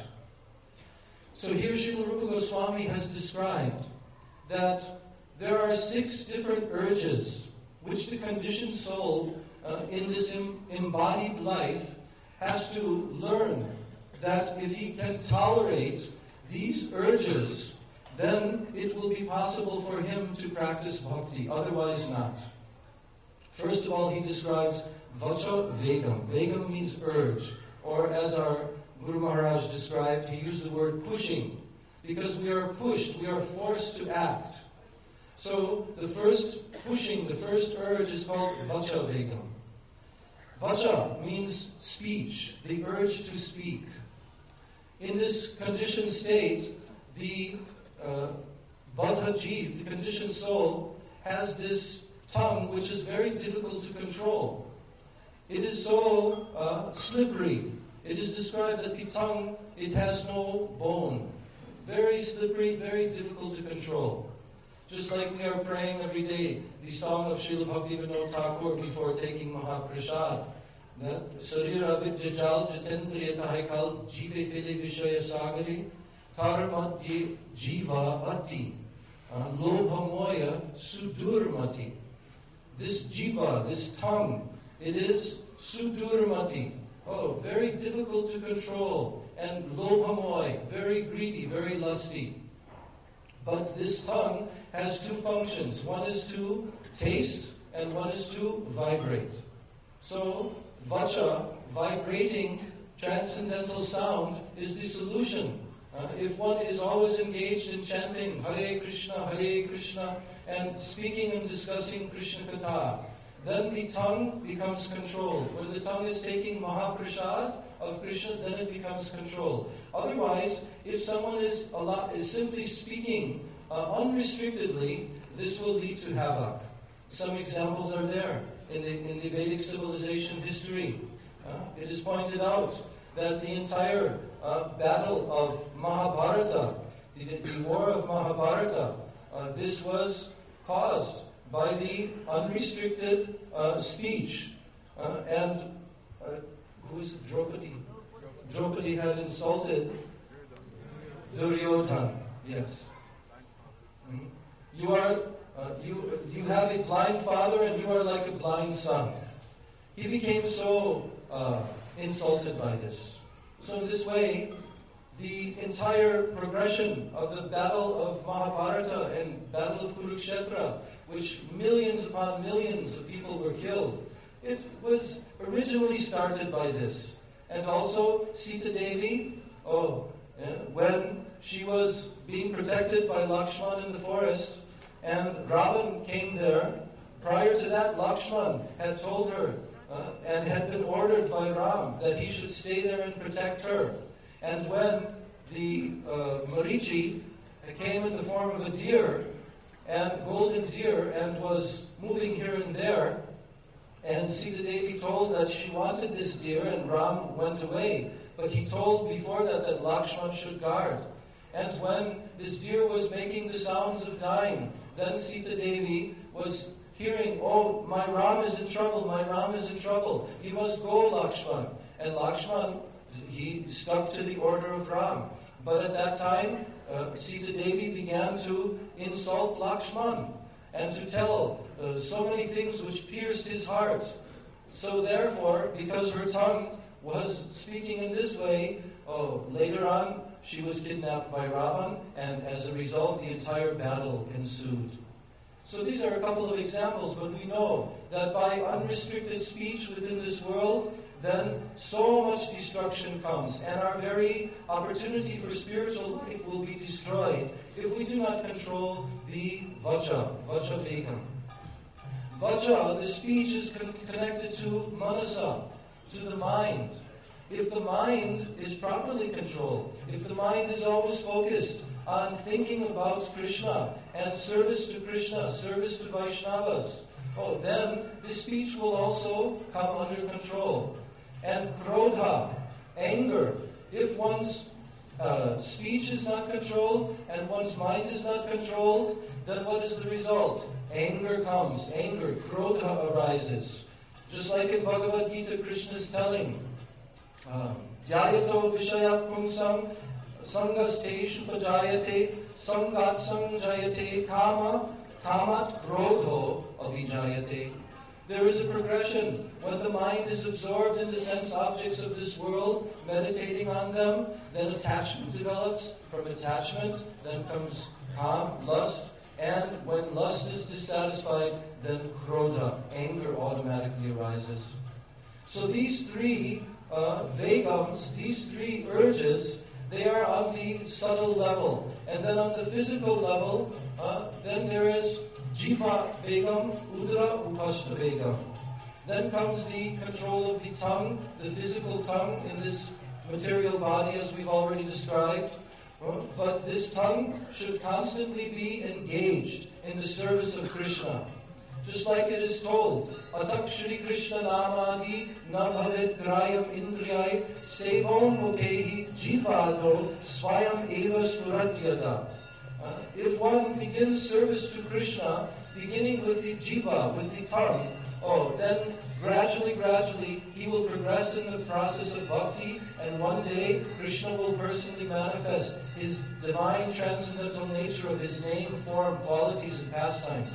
So here Srila Rupa Goswami has described that there are six different urges which the conditioned soul uh, in this em- embodied life has to learn that if he can tolerate these urges, then it will be possible for him to practice bhakti, otherwise not. First of all, he describes Vacha Vegam. Vegam means urge. Or as our Guru Maharaj described, he used the word pushing. Because we are pushed, we are forced to act. So the first pushing, the first urge is called Vacha Vegam. Vacha means speech, the urge to speak. In this conditioned state, the uh, Baddha Jeev, the conditioned soul, has this tongue which is very difficult to control. It is so uh, slippery. It is described that the tongue, it has no bone. Very slippery, very difficult to control. Just like we are praying every day, the song of Srila Bhaktivinoda Thakur before taking Mahaprasad. Sarira Vidyajal Jatendriya Tahikal Jive Fili Vishaya Sagari Taramadye Jiva Ati Lobha Moya Sudurmati. This jiva, this tongue, it is sudurmati, oh, very difficult to control, and lobhamoy, very greedy, very lusty. But this tongue has two functions. One is to taste, and one is to vibrate. So, vacha, vibrating transcendental sound, is the solution. Uh, if one is always engaged in chanting Hare Krishna, Hare Krishna, and speaking and discussing Krishna Katha, then the tongue becomes controlled. When the tongue is taking Mahaprasad of Krishna, then it becomes controlled. Otherwise, if someone is a lot, is simply speaking uh, unrestrictedly, this will lead to havoc. Some examples are there in the, in the Vedic civilization history. Uh, it is pointed out that the entire uh, battle of Mahabharata, the, the war of Mahabharata, uh, this was caused by the unrestricted uh, speech. Uh, and uh, who is it? Draupadi? Draupadi had insulted Duryodhana. Yes. Mm-hmm. You are uh, you you have a blind father and you are like a blind son. He became so uh, insulted by this. So in this way, the entire progression of the battle of Mahabharata and battle of Kurukshetra, which millions upon millions of people were killed, it was originally started by this. And also Sita Devi, oh, yeah, when she was being protected by Lakshman in the forest, and Ravan came there. Prior to that, Lakshman had told her uh, and had been ordered by Ram that he should stay there and protect her. And when the uh, Marichi came in the form of a deer, and golden deer, and was moving here and there, and Sita Devi told that she wanted this deer, and Ram went away. But he told before that that Lakshman should guard. And when this deer was making the sounds of dying, then Sita Devi was hearing, oh, my Ram is in trouble, my Ram is in trouble. He must go, Lakshman. And Lakshman, he stuck to the order of Ram. But at that time, uh, Sita Devi began to insult Lakshman and to tell uh, so many things which pierced his heart. So therefore, because her tongue was speaking in this way, oh, later on, she was kidnapped by Ravan, and as a result, the entire battle ensued. So these are a couple of examples, but we know that by unrestricted speech within this world, then so much destruction comes, and our very opportunity for spiritual life will be destroyed if we do not control the vacha, vacha vegam. Vacha, the speech, is con- connected to manasa, to the mind. If the mind is properly controlled, if the mind is always focused on thinking about Krishna and service to Krishna, service to Vaishnavas, oh, then the speech will also come under control. And krodha, anger, if one's uh, speech is not controlled and one's mind is not controlled, then what is the result? Anger comes, anger, krodha arises. Just like in Bhagavad Gita, Krishna is telling, Jayato vishayat pungsam sangasteshu pajayate sangat sanjayate kama kamat krodho avijayate. There is a progression. When the mind is absorbed in the sense objects of this world, meditating on them, then attachment develops. From attachment, then comes kam, lust, and when lust is dissatisfied, then krodha, anger automatically arises. So these three uh, vegams, these three urges, they are on the subtle level. And then on the physical level, uh, then there is jiva vegam, udra upashta vegam. Then comes the control of the tongue, the physical tongue in this material body as we've already described. Uh, but this tongue should constantly be engaged in the service of Krishna. Just like it is told, Atak Shri Krishna Namadi Nabhavet Grayam Indriyai Sevom Mukehi Jivado Swayam Eva Spuratyada. If one begins service to Krishna, beginning with the jiva, with the tongue, oh, then gradually, gradually, he will progress in the process of bhakti, and one day Krishna will personally manifest his divine transcendental nature of his name, form, qualities, and pastimes.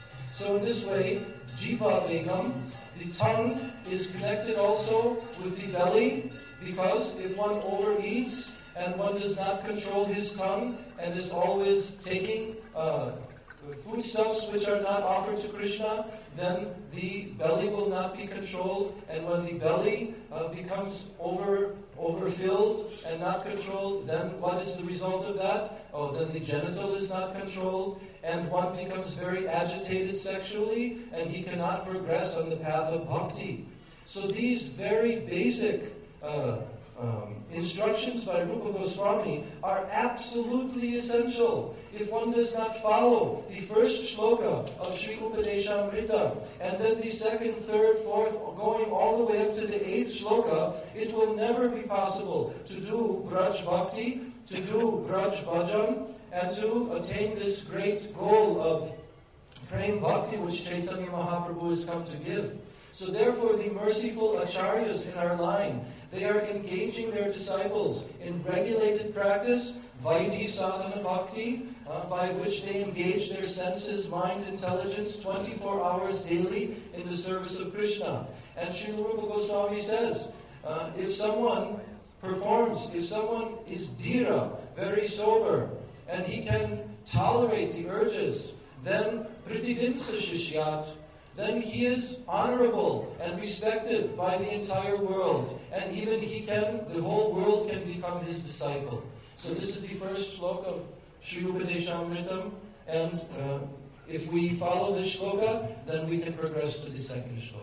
So in this way, jiva vegam, the tongue is connected also with the belly, because if one overeats and one does not control his tongue and is always taking uh, foodstuffs which are not offered to Krishna, then the belly will not be controlled, and when the belly uh, becomes over overfilled and not controlled, then what is the result of that? Oh, then the genital is not controlled, and one becomes very agitated sexually, and he cannot progress on the path of bhakti. So these very basic uh, um, instructions by Rupa Goswami are absolutely essential. If one does not follow the first shloka of Sri Upadeshamrita, and then the second, third, fourth, going all the way up to the eighth shloka, it will never be possible to do Braj Bhakti, to do Braj Bhajan, and to attain this great goal of Prem Bhakti which Chaitanya Mahaprabhu has come to give. So therefore the merciful acharyas in our line, they are engaging their disciples in regulated practice, Vaidhi Sadhana Bhakti, uh, by which they engage their senses, mind, intelligence, twenty-four hours daily in the service of Krishna. And Srila Rupa Goswami says, uh, if someone performs, if someone is dhira, very sober, and he can tolerate the urges, then pritivinsa shishyat, then he is honorable and respected by the entire world. And even he can, the whole world can become his disciple. So this is the first shloka of Sri Upadeshamritam. And uh, if we follow this shloka, then we can progress to the second shloka.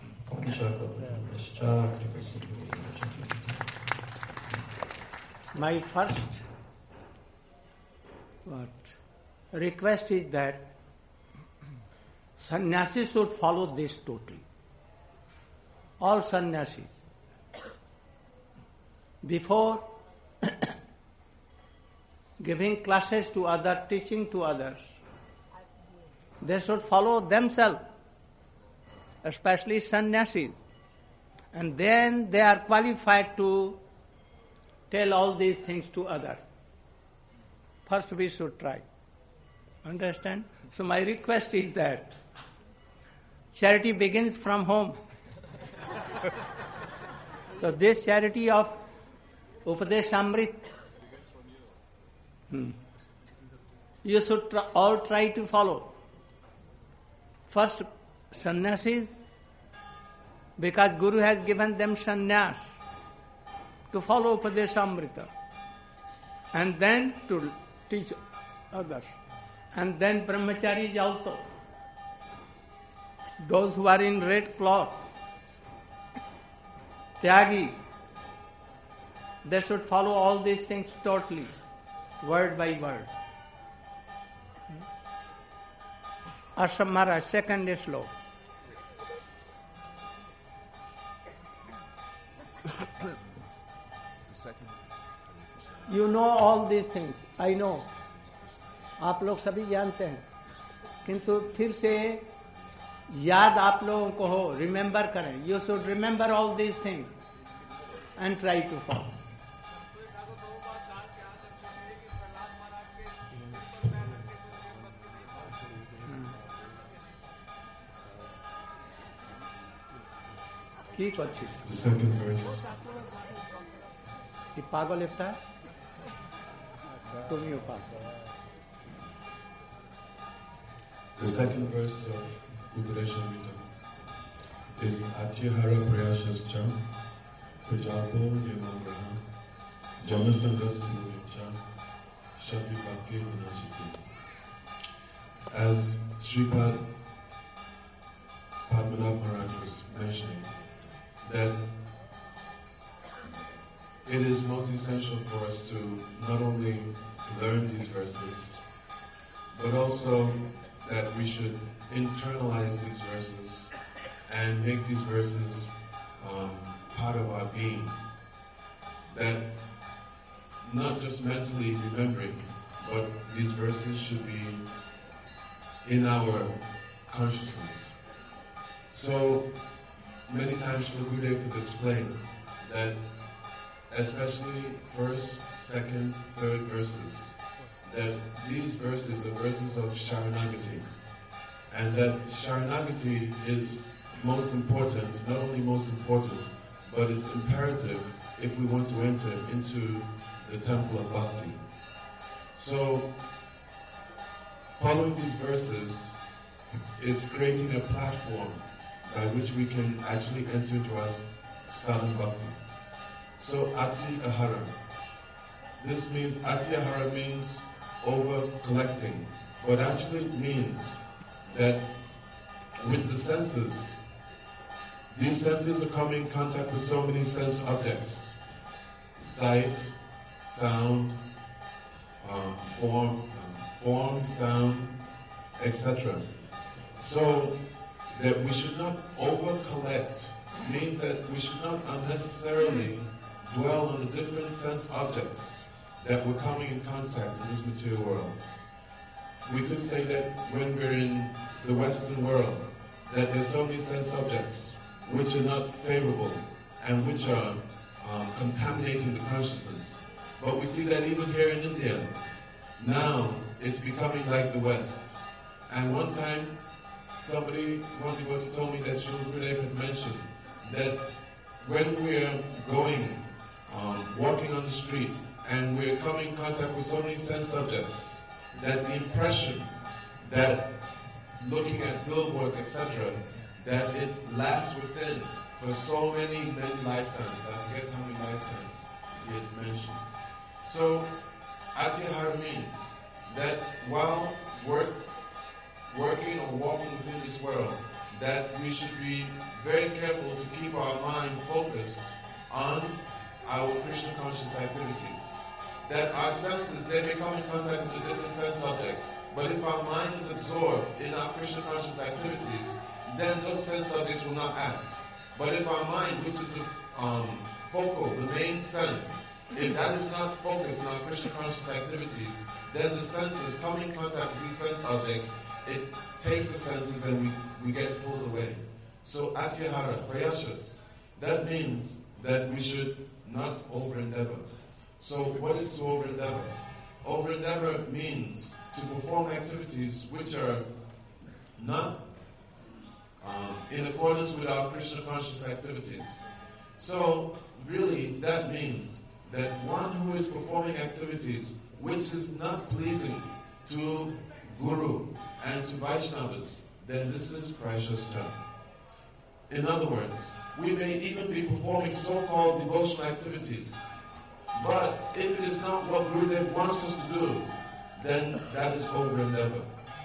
My first what, request is that sannyasis should follow this totally. All sannyasis. Before giving classes to others, teaching to others, they should follow themselves, especially sannyasis. And then they are qualified to tell all these things to others. First we should try. Understand? So my request is that charity begins from home. So this charity of Upadeshamrit, hmm, you should try, all try to follow. First, sannyasis, because Guru has given them sannyas to follow Upadeshamrita, and then to teach others. And then brahmacharis also. Those who are in red cloth, tyagi, they should follow all these things totally, word by word. Ashram Maharaj, second sloka. You know all these things, I know. आप लोग सभी जानते हैं, किंतु फिर से याद आप लोगों को हो, रिमेंबर करें. You should remember all these things and try to follow. ठीक अच्छी The second verse. ये पागल लिखता है, तुम ही हो पागल. The second verse of Upadeshamrita is Atyahara Prayashascha Prajapo Yamagraha Jamasangastinuncha Shakti Bhakti Manasiti. As Sripad Padmanabh Maharaj was mentioning, that it is most essential for us to not only learn these verses, but also that we should internalize these verses and make these verses um, part of our being. That not just mentally remembering, but these verses should be in our consciousness. So many times Srila Gurudev has explained that especially first, second, third verses, that these verses are verses of Sharanagati, and that Sharanagati is most important, not only most important, but it's imperative if we want to enter into the temple of Bhakti. So, following these verses is creating a platform by which we can actually enter into our sadhana bhakti. So, Ati Ahara. This means, Ati Ahara means over collecting, but actually it means that with the senses, these senses are coming in contact with so many sense objects: sight, sound, um, form, form, sound, et cetera. So that we should not over collect means that we should not unnecessarily dwell on the different sense objects that we're coming in contact in this material world. We could say that when we're in the Western world, that there's so many sense objects which are not favorable and which are um, contaminating the consciousness. But we see that even here in India, now it's becoming like the West. And one time, somebody, one devotee told me that Srila Gurudev had mentioned that when we're going, um, walking on the street, and we're coming in contact with so many sense objects, that the impression that looking at billboards, et cetera, that it lasts within for so many, many lifetimes. I forget how many lifetimes he has mentioned. So, Atyahara means that while work, working or walking within this world, that we should be very careful to keep our mind focused on our Krishna conscious activities. That our senses, they may come in contact with the different sense objects, but if our mind is absorbed in our Krishna conscious activities, then those sense objects will not act. But if our mind, which is the um, focal, the main sense, if that is not focused on our Krishna conscious activities, then the senses come in contact with these sense objects, it takes the senses and we, we get pulled away. So Atyahara, Prayashas, that means that we should not over-endeavor. So what is to over-endeavor? Over-endeavor means to perform activities which are not um, in accordance with our Krishna conscious activities. So really that means that one who is performing activities which is not pleasing to Guru and to Vaishnavas, then this is Prayashascha. In other words, we may even be performing so-called devotional activities, but if it is not what Gurudev wants us to do, then that is over-endeavor.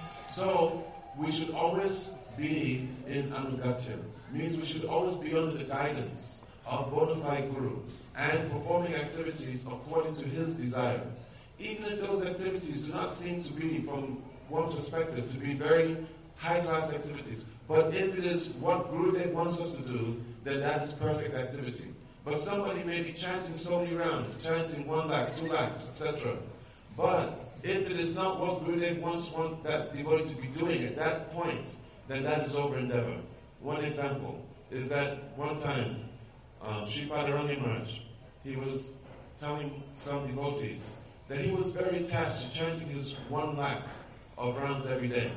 So, we should always be in Anugatya. Means we should always be under the guidance of bona fide Guru and performing activities according to his desire. Even if those activities do not seem to be, from one perspective, to be very high-class activities, but if it is what Gurudev wants us to do, then that is perfect activity. But somebody may be chanting so many rounds, chanting one lakh, two lakhs, et cetera. But if it is not what Gurudev wants one, that devotee to be doing at that point, then that is over-endeavor. One example is that one time, um, Sripad Aranya Maharaj, he was telling some devotees that he was very attached to chanting his one lakh of rounds every day.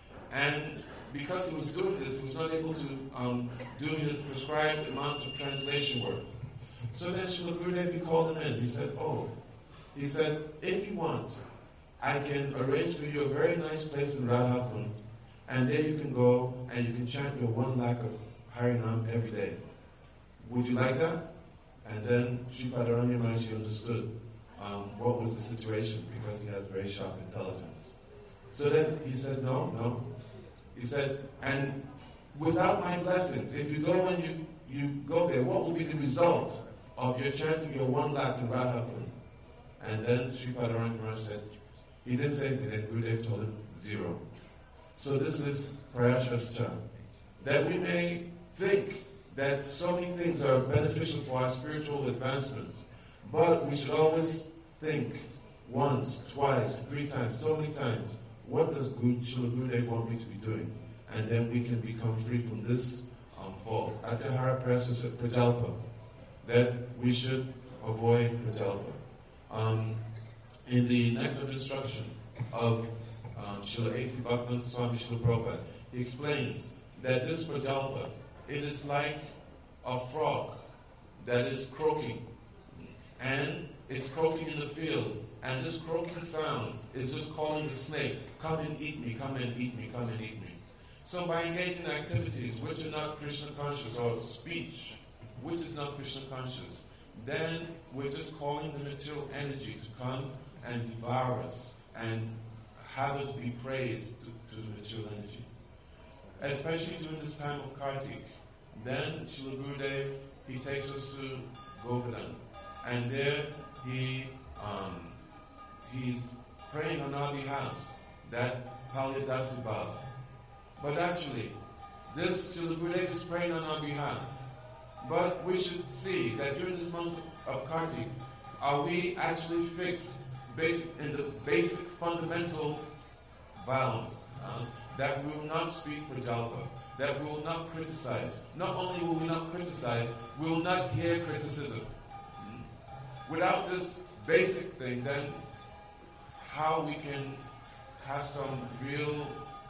And because he was doing this, he was not able to um, do his prescribed amount of translation work. So then Srila Gurudev, he called him in. He said, oh, he said, if you want, I can arrange for you a very nice place in Radhakund, and there you can go and you can chant your one lakh of Harinam every day. Would you like that? And then Sripad Aranya Maharaj understood um, what was the situation, because he has very sharp intelligence. So then he said, no, no. He said, and without my blessings, if you go and you, you go there, what will be the result of your chanting your one lakh in Radhakund? And then Sripad Aranya Maharaj said, he didn't say anything, and Gurudev told him zero. So this is Prayashascha. That we may think that so many things are beneficial for our spiritual advancement, but we should always think once, twice, three times, so many times, what does Srila Gurudev want me to be doing? And then we can become free from this um, fault. Atyahara Prayashascha Prajalpa, that we should avoid Prajalpa. Um, in the Nectar of Instruction of um, Srila A C Bhaktivinoda Swami Srila Prabhupada, he explains that this Prajalpa, it is like a frog that is croaking, and it's croaking in the field, and this croaking sound is just calling the snake, come and eat me, come and eat me, come and eat me. So by engaging in activities which are not Krishna conscious, or speech which is not Krishna conscious, then we're just calling the material energy to come and devour us and have us be praised to, to the material energy. Especially during this time of Kartik, then Srila Gurudev, he takes us to Govardhan, and there he um, he's praying on our behalf, that Palya Dasi Bhav. But actually, this Srila Gurudev is praying on our behalf. But we should see that during this month of Kartik, are we actually fixed basic in the basic fundamental vows, uh, that we will not speak Prajalpa, that we will not criticize. Not only will we not criticize, we will not hear criticism. Mm-hmm. Without this basic thing, then how we can have some real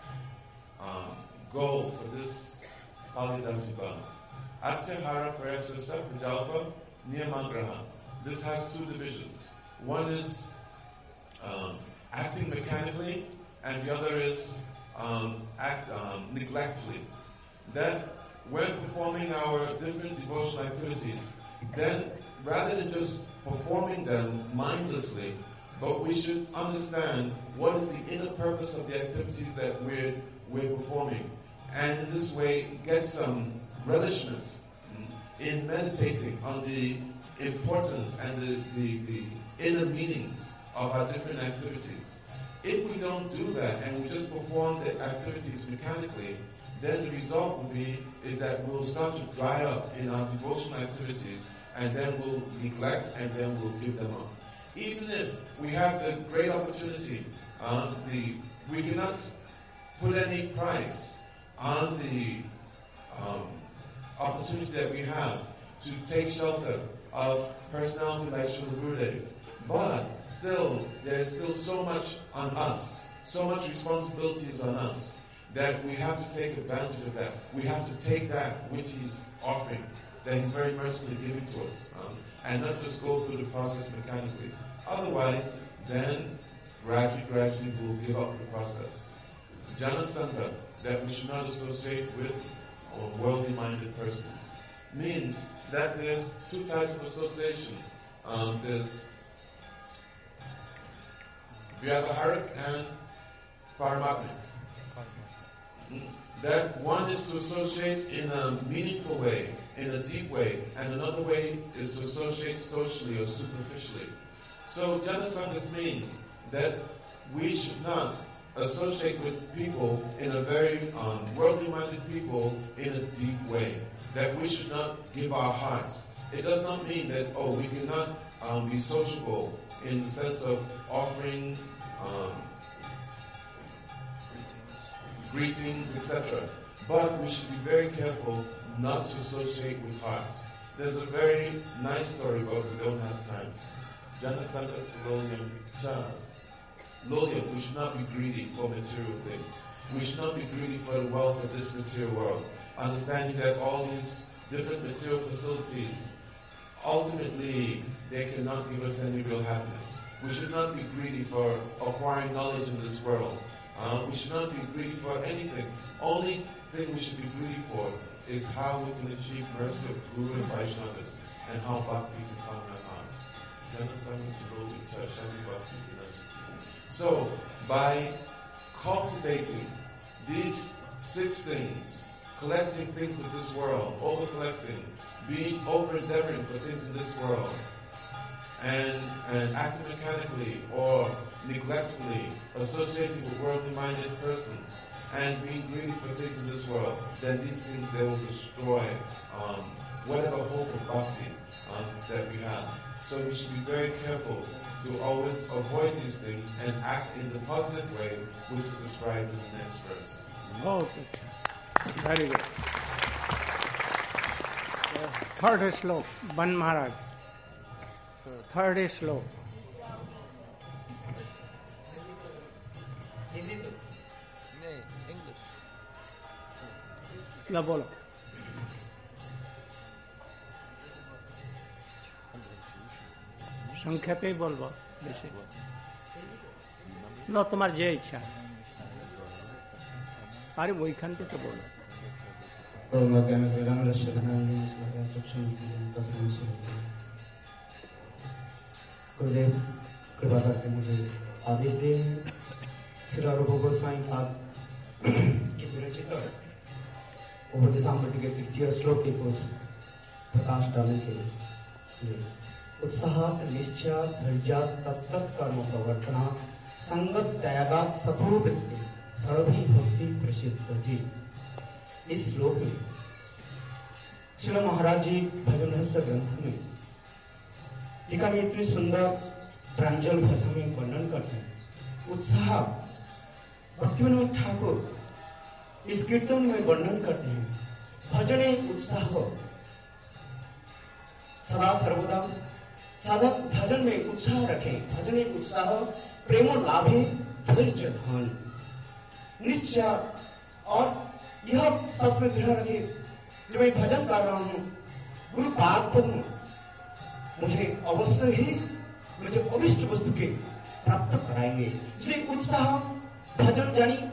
um, goal for this Palidasi Bhav. Atyahara Prayasasya Prajalpa Niyamagraha. This has two divisions. One is um, acting mechanically, and the other is um, act um, neglectfully. That when performing our different devotional activities, then rather than just performing them mindlessly, but we should understand what is the inner purpose of the activities that we're, we're performing. And in this way, get some relishment in meditating on the importance and the, the, the inner meanings of our different activities. If we don't do that and we just perform the activities mechanically, then the result will be is that we'll start to dry up in our devotional activities, and then we'll neglect, and then we'll give them up. Even if we have the great opportunity, uh, the we cannot put any price on the um, opportunity that we have to take shelter of personality like Srila Gurudev. But still, there is still so much on us, so much responsibilities on us, that we have to take advantage of that. We have to take that which He's offering, that He's very mercifully giving to us, um, and not just go through the process mechanically. Otherwise, then gradually, gradually we'll give up the process. Jana Sangha, that we should not associate with or worldly-minded persons, means that there's two types of association. Um, there's Vyavaharik and Paramatmik. That one is to associate in a meaningful way, in a deep way, and another way is to associate socially or superficially. So Jana Sangha means that we should not associate with people in a very um, worldly-minded people in a deep way. That we should not give our hearts. It does not mean that, oh, we cannot um, be sociable in the sense of offering um, greetings, et cetera. But we should be very careful not to associate with heart. There's a very nice story, but we don't have time. Jana Sanghas to Lolyam Cha. Lolyam, we should not be greedy for material things. We should not be greedy for the wealth of this material world. Understanding that all these different material facilities, ultimately, they cannot give us any real happiness. We should not be greedy for acquiring knowledge in this world. Uh, we should not be greedy for anything. Only thing we should be greedy for is how we can achieve mercy of Guru and Vaishnavas, and how bhakti can come in our hearts. So, by cultivating these six things, collecting things of this world, over-collecting, being over-endeavoring for things in this world, and, and acting mechanically or neglectfully associating with worldly-minded persons, and being greedy for things in this world, then these things, they will destroy um, whatever hope of bhakti um, that we have. So we should be very careful to always avoid these things and act in the positive way, which is described in the next verse. Oh, good. Very good. Third slok, Ban Maharaj. Third slok. Hindi to? No, English. La bolo. সংক্ষেপে বলবো বেশি না তোমার যে ইচ্ছা আরে ওইখান থেকে বলো गुरुदेव कृपा करके मुझे आदेश दिए श्री रूप गोस्वामी पाद के विरचित उपदेशामृत के तृतीय श्लोक के कुछ प्रकाश डालने के लिए उत्साह निश्चय धैर्य तत्त कर्म प्रवर्तना संगत त्यागा सपूर्वृत्ति सर्वी भक्ति प्रसिद्ध जी। इस श्लोक में श्रील महाराज जी भजन रहस्य ग्रंथ में टीका में इतनी सुंदर प्रांजल भाषा में वर्णन करते हैं। उत्साह भक्तिविनोद ठाकुर इस कीर्तन में वर्णन करते हैं। भजने उत्साह सदा सर्वदा साधक भजन में उत्साह रखें। भजने उत्साह प्रेमो लाभे धैर्य धन निश्चय और यह सब में दृढ़ रखे जो मैं भजन कर रहा हूँ गुरु पाद पद्म मुझे अवश्य ही मुझे अभिष्ट वस्तु के प्राप्त कराएंगे। इसलिए उत्साह भजन जानी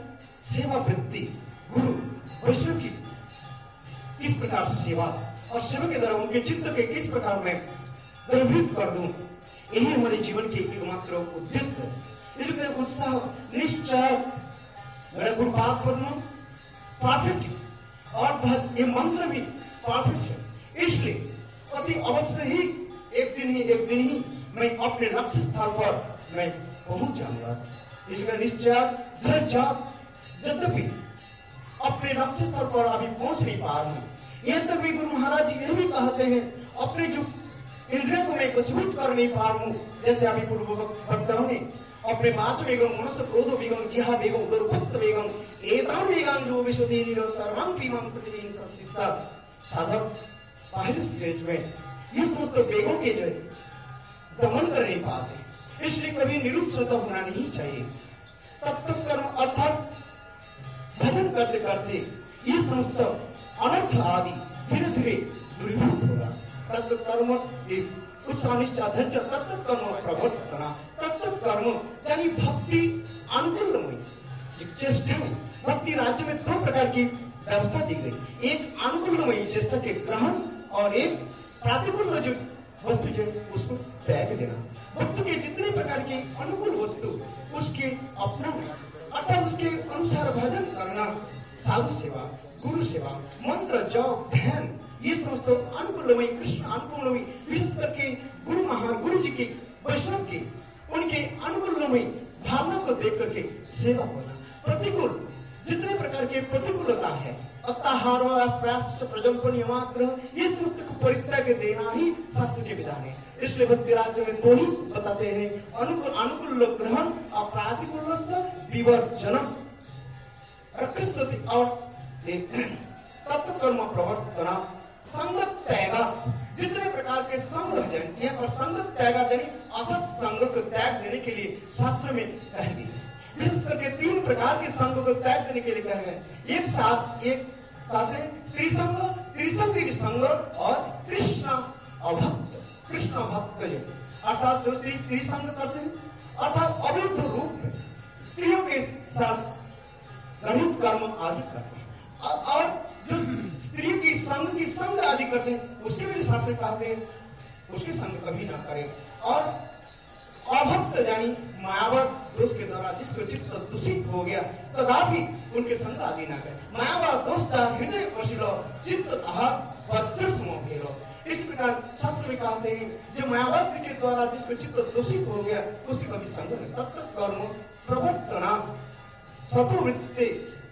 सेवा वृत्ति, गुरु वैष्णव की किस प्रकार सेवा और सेवा के द्वारा उनके चित्त के किस प्रकार मैं द्रवीभूत कर दूं, यही हमारे जीवन के एकमात्र उद्देश्य है। इसलिए उत्साह निश्चय मेरा गुरुपाद पढ़ना परफेक्ट और ये मंत्र भी परफेक्ट है। इसलिए अति अवश्य ही एक दिन ही एक दिन ही मैं अपने लक्ष्य स्थल पर मैं पहुंच जाऊंगा। इसलिए निश्चय धैर्य, यद्यपि अपने लक्ष्य स्थल पर अभी पहुंच नहीं पा रहा हूं, यहां तक भी गुरु महाराज जी यह भी कहते हैं अपने जो इंद्रियों को मैं वशीभूत कर नहीं पा रहा हूं, जैसे अभी पूर्व वक्ताओं ने अपने वाच वेगम, मनस क्रोध वेगम, जिहा वेगम, दुर्पस्त वेगम, एताम वेगम जो विशुद्धि सर्वं पीमं प्रतिदिन सत्सिस्ता। साधक पहले स्टेज में ये समस्त वेगों के जो दमन कर नहीं पाते, इसलिए कभी निरुत्साह होना नहीं चाहिए। तत्व कर्म अर्थात भजन करते करते ये समस्त अनर्थ आदि धीरे धीरे दूरीभूत होगा। तत्व कर्म उत्साह निष्ठा धैर्य तत्व कर्म प्रवर्तना, तत्व कर्म यानी भक्ति अनुकूलमयी चेष्टा में, भक्ति राज्य में दो प्रकार की व्यवस्था दी गई, एक अनुकूलमयी चेष्टा के ग्रहण और एक प्रतिकूल जो वस्तु जो उसको त्याग देना। भक्त के जितने प्रकार की अनुकूल वस्तु उसके अपना अर्थात उसके अनुसार भजन करना, साधु सेवा, गुरु सेवा, मंत्र जप ध्यान, ये समस्त अनुकूलमयी कृष्ण अनुकूलमयी, विशेष करके गुरु महान गुरु जी के वैष्णव के उनके अनुकूलमयी भावना को देख करके सेवा करना। प्रतिकूल जितने प्रकार के प्रतिकूलता है, अत्याहार प्रयास प्रजल्पन यमाग्रह, ये समस्त को परित्याग देना ही शास्त्र के विधान है। इसलिए भक्ति राज्य में दो ही बताते हैं, अनुकूल अनुकूल ग्रहण और प्रतिकूल विवर्जनम और तत्व कर्म प्रवर्तना, संगत त्यागा, जितने प्रकार के संग है यहाँ पर संगत त्यागा यानी असत संग को त्याग देने के लिए शास्त्र में कह दी है। विशेष करके तीन प्रकार के संग को त्याग देने के लिए कहा है, एक साथ एक स्त्री संग, त्रिसंगी संग और कृष्ण अभक्त, कृष्ण भक्त जो अर्थात जो स्त्री स्त्री संग करते हैं अर्थात अवैध रूप में स्त्रियों के साथ गणित कर्म आदि करते हैं और जो स्त्रियों की संग की संग आदि करते हैं उसके भी शास्त्र कहते हैं उसकी संग कभी ना करें। और अभक्त यानी मायावत दोष के द्वारा जिसको चित्त दूषित हो गया तथापि उनके संग आदि ना करें। मायावत दोषता हृदय वशिलो चित्त आहार वज्रसमो घेरो, इस प्रकार शास्त्र में कहते हैं जो मायावत के द्वारा जिसको चित्त दूषित हो गया उसकी कभी संग नहीं। तत्व कर्म प्रवर्तना सतोवृत्ति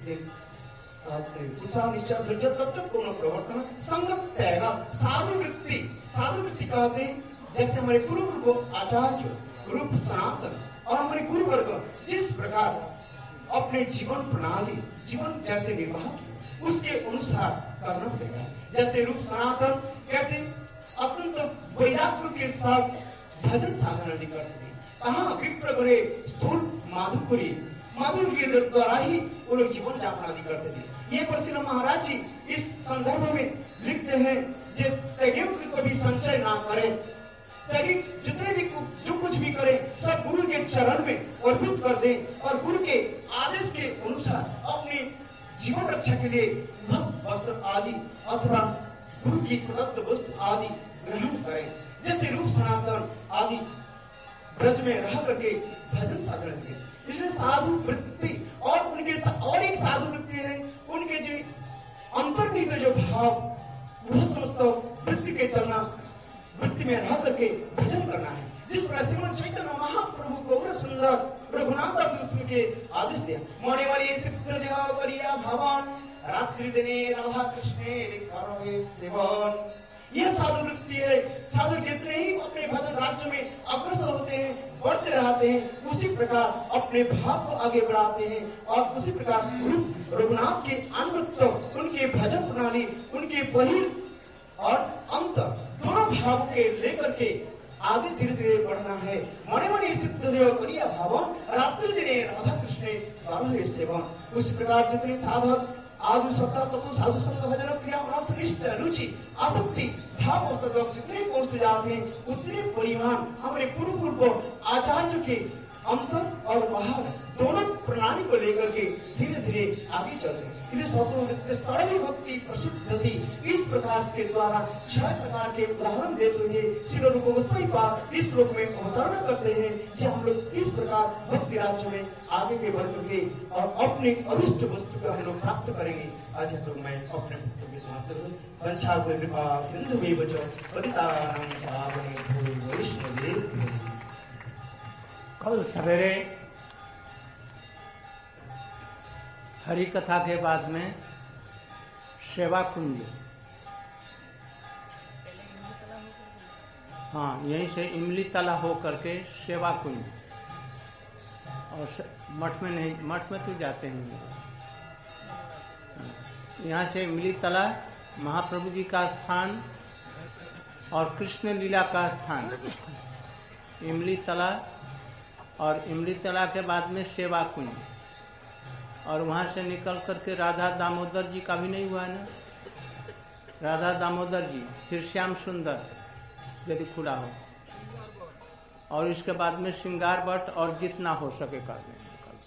उत्साह निश्चय धैर्य तत्व पूर्ण प्रवर्तन संगत त्यागा साधु वृत्ति, साधु वृत्ति कहते हैं जैसे हमारे गुरु वर्ग आचार्य रूप सनातन और हमारे गुरु वर्ग जिस प्रकार अपने जीवन प्रणाली जीवन जैसे निर्वाह उसके अनुसार करना पड़ेगा। जैसे रूप सनातन कैसे अत्यंत वैराग्य के साथ भजन साधन आदि करते हैं, कहाँ विप्र बड़े स्थूल माधुपुरी माधुर्य के द्वारा ही वो लोग जीवन यापन आदि करते थे। ये परशुराम महाराज जी इस संदर्भ में लिखते हैं जो त्यागियों की कभी संचय ना करें, त्यागी जितने भी जो कुछ भी करें सब गुरु के चरण में अर्पित कर दें और गुरु के आदेश के अनुसार अपने जीवन रक्षा के लिए भक्त वस्त्र आदि अथवा गुरु की प्रदत्त वस्तु आदि ग्रहण करें। जैसे रूप सनातन आदि ब्रज में रह करके भजन साधन किए। इसलिए साधु वृत्ति और उनके और एक साधु वृत्ति है उनके जो अंतर्निहित जो भाव वह समस्त वृत्ति के चलना, वृत्ति में रह करके भजन करना है। जिस प्रकार श्रीमद् चैतन्य महाप्रभु गौर सुंदर रघुनाथ दास के आदेश दिया, मणे मणि सिद्ध देह करिया भवन रात्रि दिने राधा कृष्णे करे सेवन। यह साधु वृत्ति है। साधु जितने ही अपने भजन राज्य में अग्रसर होते हैं बढ़ते रहते हैं उसी प्रकार अपने भाव को आगे बढ़ाते हैं और उसी प्रकार रघुनाथ के अनुत्तम उनके भजन प्रणाली उनके पहिल और अंत दोनों भावों के लेकर के आगे धीरे धीरे बढ़ना है। मणि मणि सिद्ध देव करिया भवन रात्रि दिने राधा कृष्ण करे सेवन। उसी प्रकार जितने साधक आदि सत्ता तत्व साधु संत भजन क्रिया अर्थ निष्ठ रुचि आसक्ति भाव तक जितने पहुंचते जाते हैं उतने परिमाण हमारे पूर्व पूर्व आचार्य के अंतर और बाहर दोनों प्रणाली को लेकर के धीरे धीरे आगे चलते हैं। सारी भक्ति प्रसिद्ध थी। इस प्रकार के द्वारा छह प्रकार के उदाहरण देते हुए श्री रूप गोस्वामी पाद इस श्लोक में अवतरण करते हैं कि हम लोग इस प्रकार भक्ति राज्य में आगे के बढ़ चुके और अपने अभिष्ट वस्तु को हम लोग प्राप्त करेंगे। आज हम लोग मैं अपने भक्तों के समाप्त हूँ। सिंधु में बचो कल सवेरे हरि कथा के बाद में सेवा कुंज, हाँ यहीं से इमली तला हो करके सेवा कुंज, और मठ में नहीं, मठ में तो जाते हैं। यहाँ से इमली तला महाप्रभु जी का स्थान और कृष्ण लीला का स्थान, इमली तला, और इमली तला के बाद में सेवा कुंज, और वहाँ से निकल करके राधा दामोदर जी का भी नहीं हुआ ना, राधा दामोदर जी, फिर श्याम सुंदर यदि खुला हो, और इसके बाद में श्रृंगार भट्ट, और जितना हो सके कर लें।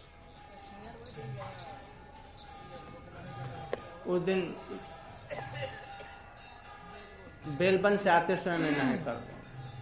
उस दिन बेलबन से आते समय में नहीं कर दें,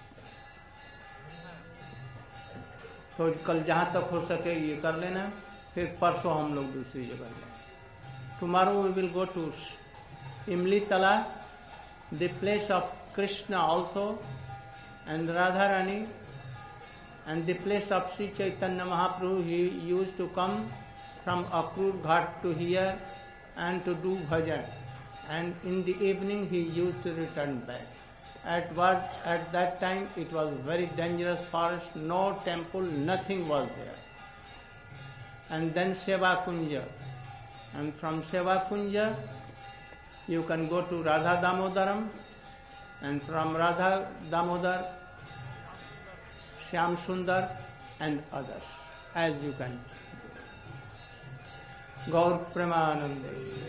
तो कल जहाँ तक हो सके ये कर लेना, फिर परसों हम लोग दूसरी जगह जाएंगे। Tomorrow we will go to Imli Tala, the place of Krishna also and Radha Rani, and the place of Shri Chaitanya Mahaprabhu. He used to come from Akrur Ghat to here and to do bhajan, and in the evening he used to return back. At what at that time it was very dangerous forest, no temple, nothing was there. And then Seva Kunja, and from Seva Kunja you can go to Radha Damodaram, and from Radha Damodar Shyam Sundar and others, as you can. Gaur Premanande.